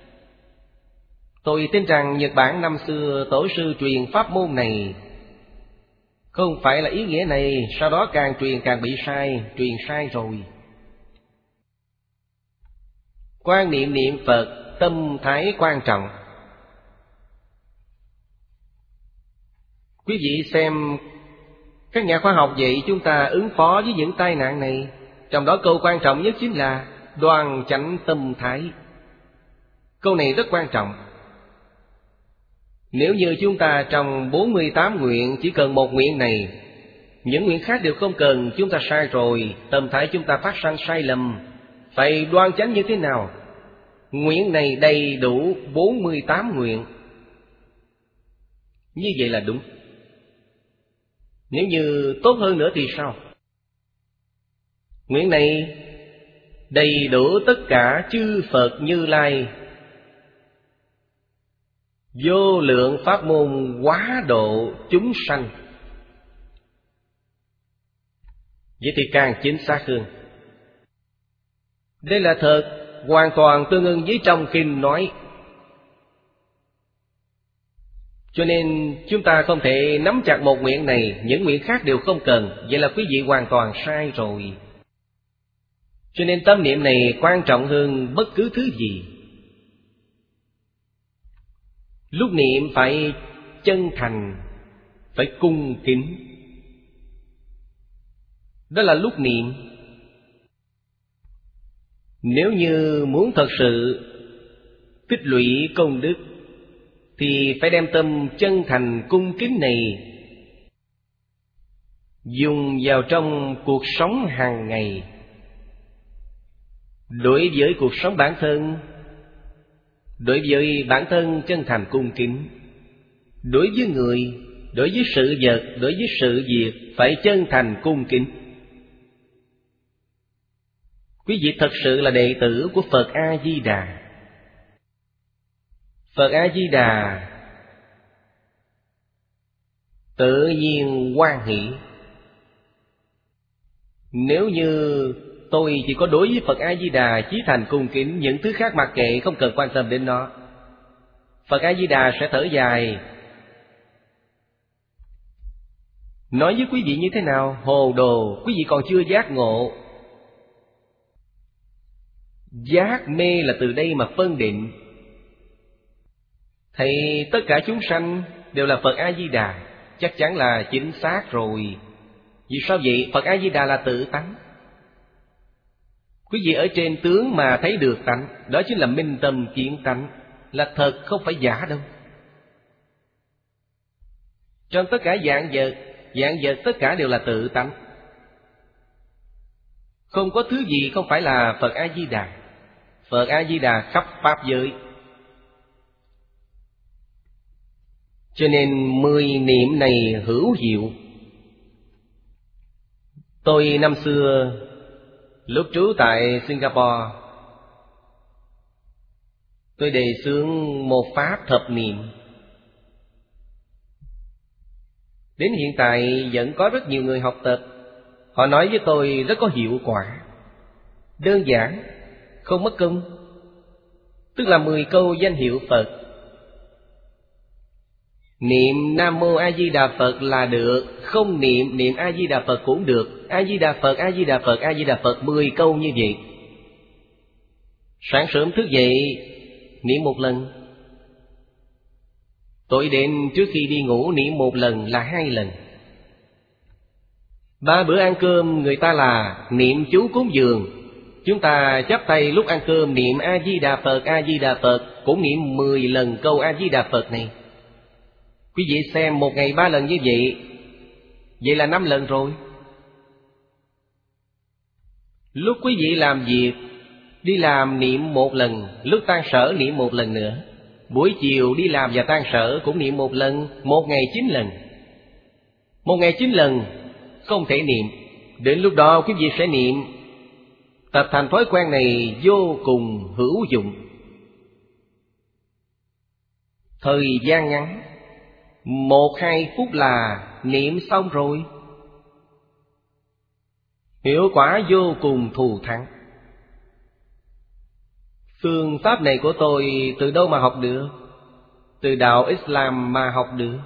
[SPEAKER 2] Tôi tin rằng Nhật Bản năm xưa tổ sư truyền pháp môn này không phải là ý nghĩa này, sau đó càng truyền càng bị sai, truyền sai rồi. Quan niệm niệm Phật, tâm thái quan trọng. Quý vị xem các nhà khoa học dạy chúng ta ứng phó với những tai nạn này. Trong đó câu quan trọng nhất chính là đoan chánh tâm thái. Câu này rất quan trọng. Nếu như chúng ta trong bốn mươi tám nguyện chỉ cần một nguyện này, những nguyện khác đều không cần, chúng ta sai rồi. Tâm thái chúng ta phát sinh sai lầm. Phải đoan chánh như thế nào? Nguyện này đầy đủ bốn mươi tám nguyện. Như vậy là đúng. Nếu như tốt hơn nữa thì sao? Nguyện này đầy đủ tất cả chư Phật Như Lai, vô lượng pháp môn hóa độ chúng sanh. Vậy thì càng chính xác hơn. Đây là thật, hoàn toàn tương ưng với trong kinh nói. Cho nên chúng ta không thể nắm chặt một nguyện này, những nguyện khác đều không cần. Vậy là quý vị hoàn toàn sai rồi. Cho nên tâm niệm này quan trọng hơn bất cứ thứ gì. Lúc niệm phải chân thành, phải cung kính. Đó là lúc niệm. Nếu như muốn thật sự tích lũy công đức thì phải đem tâm chân thành cung kính này dùng vào trong cuộc sống hàng ngày. Đối với cuộc sống bản thân, đối với bản thân chân thành cung kính. Đối với người, đối với sự vật, đối với sự việc phải chân thành cung kính. Quý vị thật sự là đệ tử của Phật A-di-đà. Phật A-di-đà tự nhiên hoan hỷ. Nếu như tôi chỉ có đối với Phật A-di-đà chí thành cung kính, những thứ khác mặc kệ, không cần quan tâm đến nó, Phật A-di-đà sẽ thở dài. Nói với quý vị như thế nào? Hồ đồ, quý vị còn chưa giác ngộ. Giác mê là từ đây mà phân định. Thầy tất cả chúng sanh đều là Phật A-di-đà, chắc chắn là chính xác rồi. Vì sao vậy? Phật A-di-đà là tự tánh. Quý vị ở trên tướng mà thấy được tánh, đó chính là minh tâm kiến tánh, là thật không phải giả đâu. Trong tất cả vạn vật, vạn vật tất cả đều là tự tánh. Không có thứ gì không phải là Phật A-di-đà. Phật A-di-đà khắp pháp giới. Cho nên mười niệm này hữu diệu. Tôi năm xưa lúc trú tại Singapore, tôi đề xướng một pháp thập niệm. Đến hiện tại vẫn có rất nhiều người học tập. Họ nói với tôi rất có hiệu quả, đơn giản, không mất công. Tức là mười câu danh hiệu Phật. Niệm Nam Mô A Di Đà Phật là được, không niệm niệm A Di Đà Phật cũng được. A Di Đà Phật, A Di Đà Phật, A Di Đà Phật mười câu như vậy. Sáng sớm thức dậy niệm một lần, tối đêm trước khi đi ngủ niệm một lần là hai lần. Ba bữa ăn cơm người ta là niệm chú cúng dường, chúng ta chắp tay lúc ăn cơm niệm A Di Đà Phật, A Di Đà Phật, cũng niệm mười lần câu A Di Đà Phật này. Quý vị xem, một ngày ba lần như vậy, vậy là năm lần rồi. Lúc quý vị làm việc, đi làm niệm một lần, lúc tan sở niệm một lần nữa. Buổi chiều đi làm và tan sở cũng niệm một lần, một ngày chín lần. Một ngày chín lần không thể niệm, đến lúc đó quý vị sẽ niệm. Tập thành thói quen này vô cùng hữu dụng. Thời gian ngắn, một hai phút là niệm xong rồi. Hiệu quả vô cùng thù thắng. Phương pháp này của tôi từ đâu mà học được? Từ đạo Islam mà học được.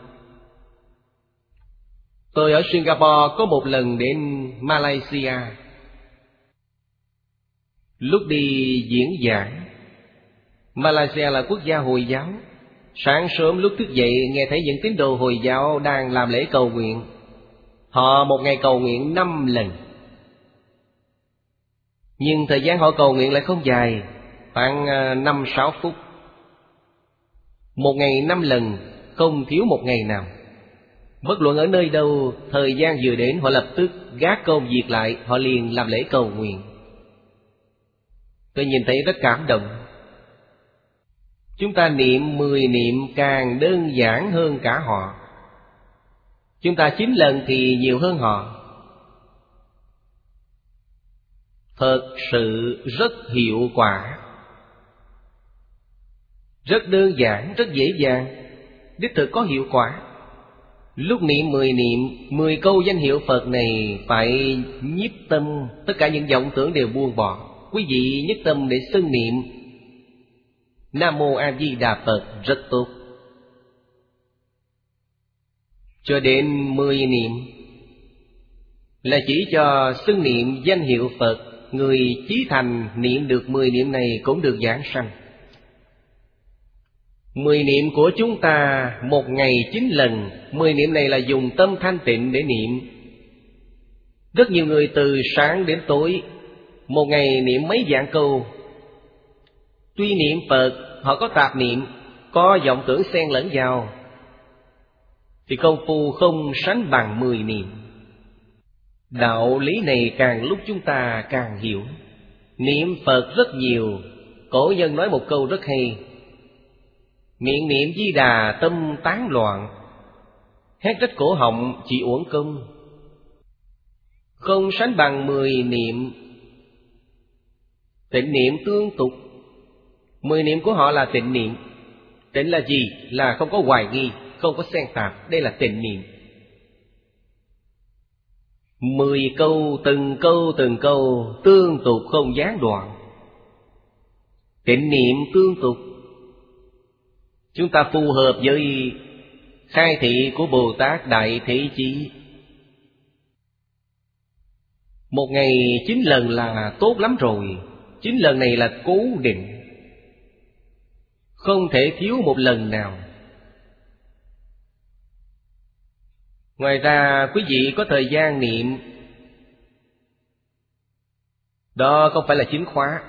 [SPEAKER 2] Tôi ở Singapore có một lần đến Malaysia. Lúc đi diễn giảng, Malaysia là quốc gia Hồi giáo. Sáng sớm lúc thức dậy nghe thấy những tín đồ Hồi giáo đang làm lễ cầu nguyện. Họ một ngày cầu nguyện năm lần. Nhưng thời gian họ cầu nguyện lại không dài, khoảng năm sáu phút. Một ngày năm lần, không thiếu một ngày nào. Bất luận ở nơi đâu, thời gian vừa đến họ lập tức gác công việc lại, họ liền làm lễ cầu nguyện. Tôi nhìn thấy rất cảm động. Chúng ta niệm mười niệm càng đơn giản hơn cả họ. Chúng ta chín lần thì nhiều hơn họ. Thật sự rất hiệu quả, rất đơn giản, rất dễ dàng, đích thực có hiệu quả. Lúc niệm mười niệm, mười câu danh hiệu Phật này phải nhiếp tâm, tất cả những vọng tưởng đều buông bỏ. Quý vị nhất tâm để xưng niệm Nam Mô A Di Đà Phật rất tốt. Cho đến mười niệm là chỉ cho xưng niệm danh hiệu Phật. Người chí thành niệm được mười niệm này cũng được giảng sanh. Mười niệm của chúng ta một ngày chín lần. Mười niệm này là dùng tâm thanh tịnh để niệm. Rất nhiều người từ sáng đến tối một ngày niệm mấy vạn câu. Tuy niệm Phật họ có tạp niệm, có vọng tưởng xen lẫn vào, thì công phu không sánh bằng mười niệm. Đạo lý này càng lúc chúng ta càng hiểu. Niệm Phật rất nhiều. Cổ nhân nói một câu rất hay: miệng niệm Di Đà tâm tán loạn, hét rách cổ họng chỉ uổng công. Không sánh bằng mười niệm. Tịnh niệm tương tục. Mười niệm của họ là tịnh niệm. Tịnh là gì? Là không có hoài nghi, không có xen tạp. Đây là tịnh niệm. Mười câu, từng câu từng câu tương tục không gián đoạn. Tịnh niệm tương tục. Chúng ta phù hợp với khai thị của Bồ Tát Đại Thế Chí. Một ngày chín lần là tốt lắm rồi. Chín lần này là cố định, không thể thiếu một lần nào. Ngoài ra quý vị có thời gian niệm, đó không phải là chính khóa,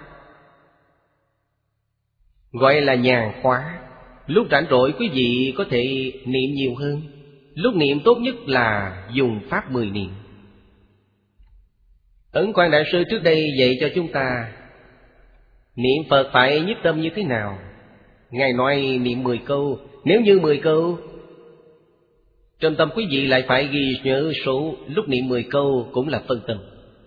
[SPEAKER 2] gọi là nhàn khóa. Lúc rảnh rỗi quý vị có thể niệm nhiều hơn. Lúc niệm tốt nhất là dùng pháp mười niệm. Ấn Quang Đại Sư trước đây dạy cho chúng ta niệm Phật phải nhiếp tâm như thế nào. Ngài nói niệm mười câu. Nếu như mười câu, trong tâm quý vị lại phải ghi nhớ số. Lúc niệm mười câu cũng là phân tâm.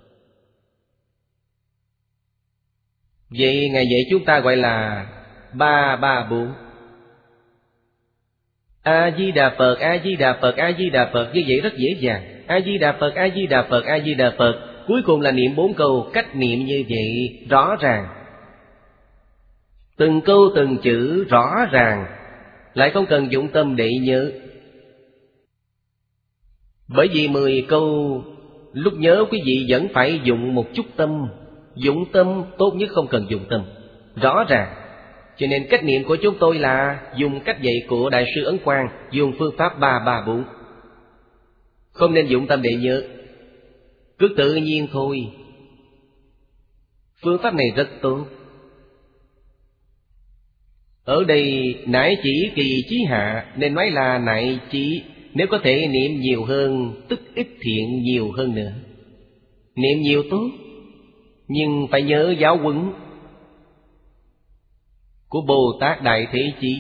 [SPEAKER 2] Vậy Ngài dạy chúng ta gọi là ba ba bốn. A-di-đà Phật, A-di-đà Phật, A-di-đà Phật. Như vậy rất dễ dàng. A-di-đà Phật, A-di-đà Phật, A-di-đà Phật. Cuối cùng là niệm bốn câu. Cách niệm như vậy rõ ràng, từng câu từng chữ rõ ràng, lại không cần dụng tâm để nhớ. Bởi vì mười câu lúc nhớ quý vị vẫn phải dụng một chút tâm. Dụng tâm tốt nhất không cần dụng tâm, rõ ràng. Cho nên cách niệm của chúng tôi là dùng cách dạy của Đại sư Ấn Quang, dùng phương pháp ba ba bốn. Không nên dụng tâm để nhớ, cứ tự nhiên thôi. Phương pháp này rất tốt. Ở đây nải chỉ kỳ chí hạ, nên nói là nải chỉ. Nếu có thể niệm nhiều hơn, tức ít thiện nhiều hơn nữa. Niệm nhiều tốt, nhưng phải nhớ giáo huấn của Bồ Tát Đại Thế Chí.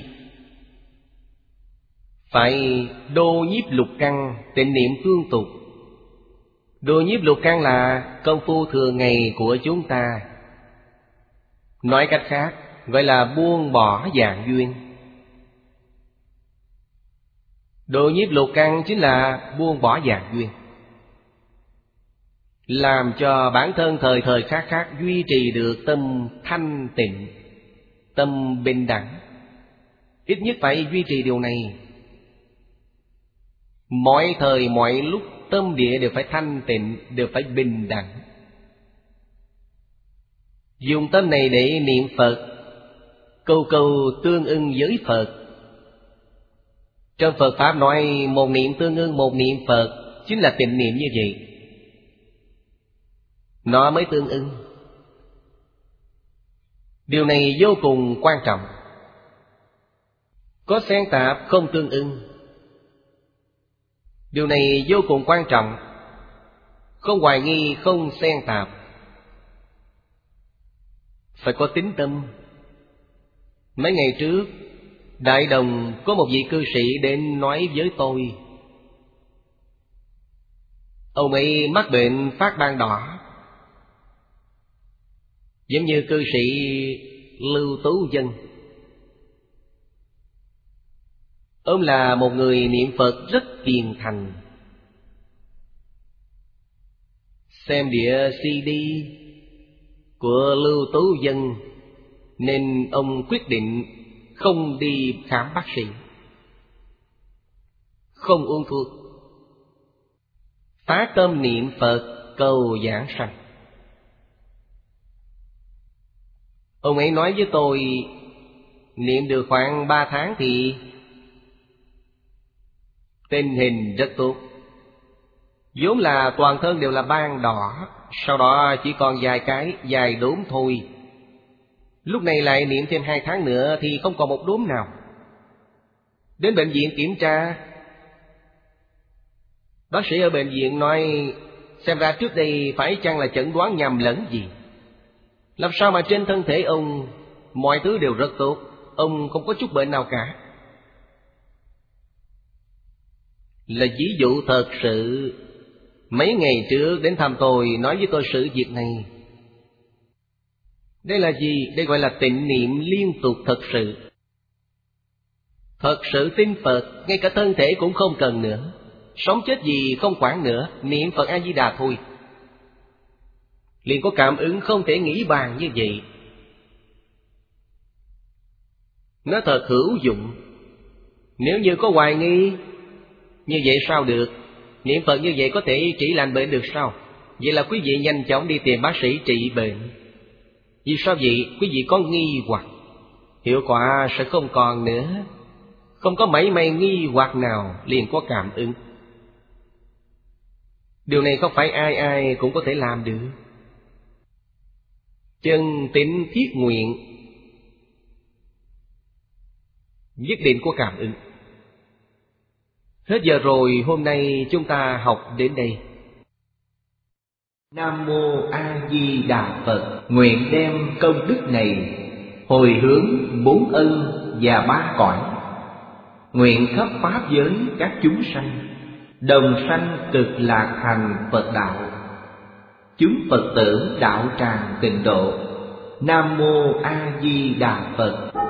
[SPEAKER 2] Phải đô nhiếp lục căn, tịnh niệm tương tục. Đô nhiếp lục căn là công phu thường ngày của chúng ta. Nói cách khác, gọi là buông bỏ dạng duyên. Đô nhiếp lục căn chính là buông bỏ dạng duyên, làm cho bản thân thời thời khắc khắc duy trì được tâm thanh tịnh, tâm bình đẳng. Ít nhất phải duy trì điều này. Mọi thời mọi lúc tâm địa đều phải thanh tịnh, đều phải bình đẳng. Dùng tâm này để niệm Phật, câu câu tương ưng với Phật. Trong Phật Pháp nói một niệm tương ưng một niệm Phật, chính là tịnh niệm như vậy. Nó mới tương ưng. Điều này vô cùng quan trọng. Có xen tạp không tương ưng. Điều này vô cùng quan trọng. Không hoài nghi, không xen tạp. Phải có tín tâm. Mấy ngày trước, Đại Đồng có một vị cư sĩ đến nói với tôi. Ông ấy mắc bệnh phát ban đỏ, giống như cư sĩ Lưu Tú Dân. Ông là một người niệm Phật rất kiền thành. Xem đĩa xê đê của Lưu Tú Dân, nên ông quyết định không đi khám bác sĩ, không uống thuốc, phát tâm niệm Phật cầu giảng sanh. Ông ấy nói với tôi, niệm được khoảng ba tháng thì tình hình rất tốt. Vốn là toàn thân đều là ban đỏ, sau đó chỉ còn vài cái, vài đốm thôi. Lúc này lại niệm thêm hai tháng nữa thì không còn một đốm nào. Đến bệnh viện kiểm tra, bác sĩ ở bệnh viện nói, xem ra trước đây phải chăng là chẩn đoán nhầm lẫn gì. Làm sao mà trên thân thể ông mọi thứ đều rất tốt, ông không có chút bệnh nào cả. Là ví dụ thật sự. Mấy ngày trước đến thăm tôi, nói với tôi sự việc này. Đây là gì? Đây gọi là tịnh niệm liên tục thật sự. Thật sự tin Phật, ngay cả thân thể cũng không cần nữa. Sống chết gì không quản nữa, niệm Phật A-di-đà thôi. Liền có cảm ứng không thể nghĩ bàn như vậy. Nó thật hữu dụng. Nếu như có hoài nghi, như vậy sao được? Niệm Phật như vậy có thể trị lành bệnh được sao? Vậy là quý vị nhanh chóng đi tìm bác sĩ trị bệnh. Vì sao vậy? Quý vị có nghi hoặc. hiệu quả sẽ không còn nữa. Không có mảy may nghi hoặc nào liền có cảm ứng. Điều này không phải ai ai cũng có thể làm được. Chân tín thiết nguyện nhất định có cảm ứng. Hết giờ rồi, hôm nay chúng ta học đến đây.
[SPEAKER 1] Nam Mô A Di Đà Phật. Nguyện đem công đức này hồi hướng bốn ân và ba cõi, nguyện khắp pháp giới các chúng sanh đồng sanh cực lạc thành Phật đạo. Chúng Phật tử đạo tràng tịnh độ. Nam Mô A Di Đà Phật.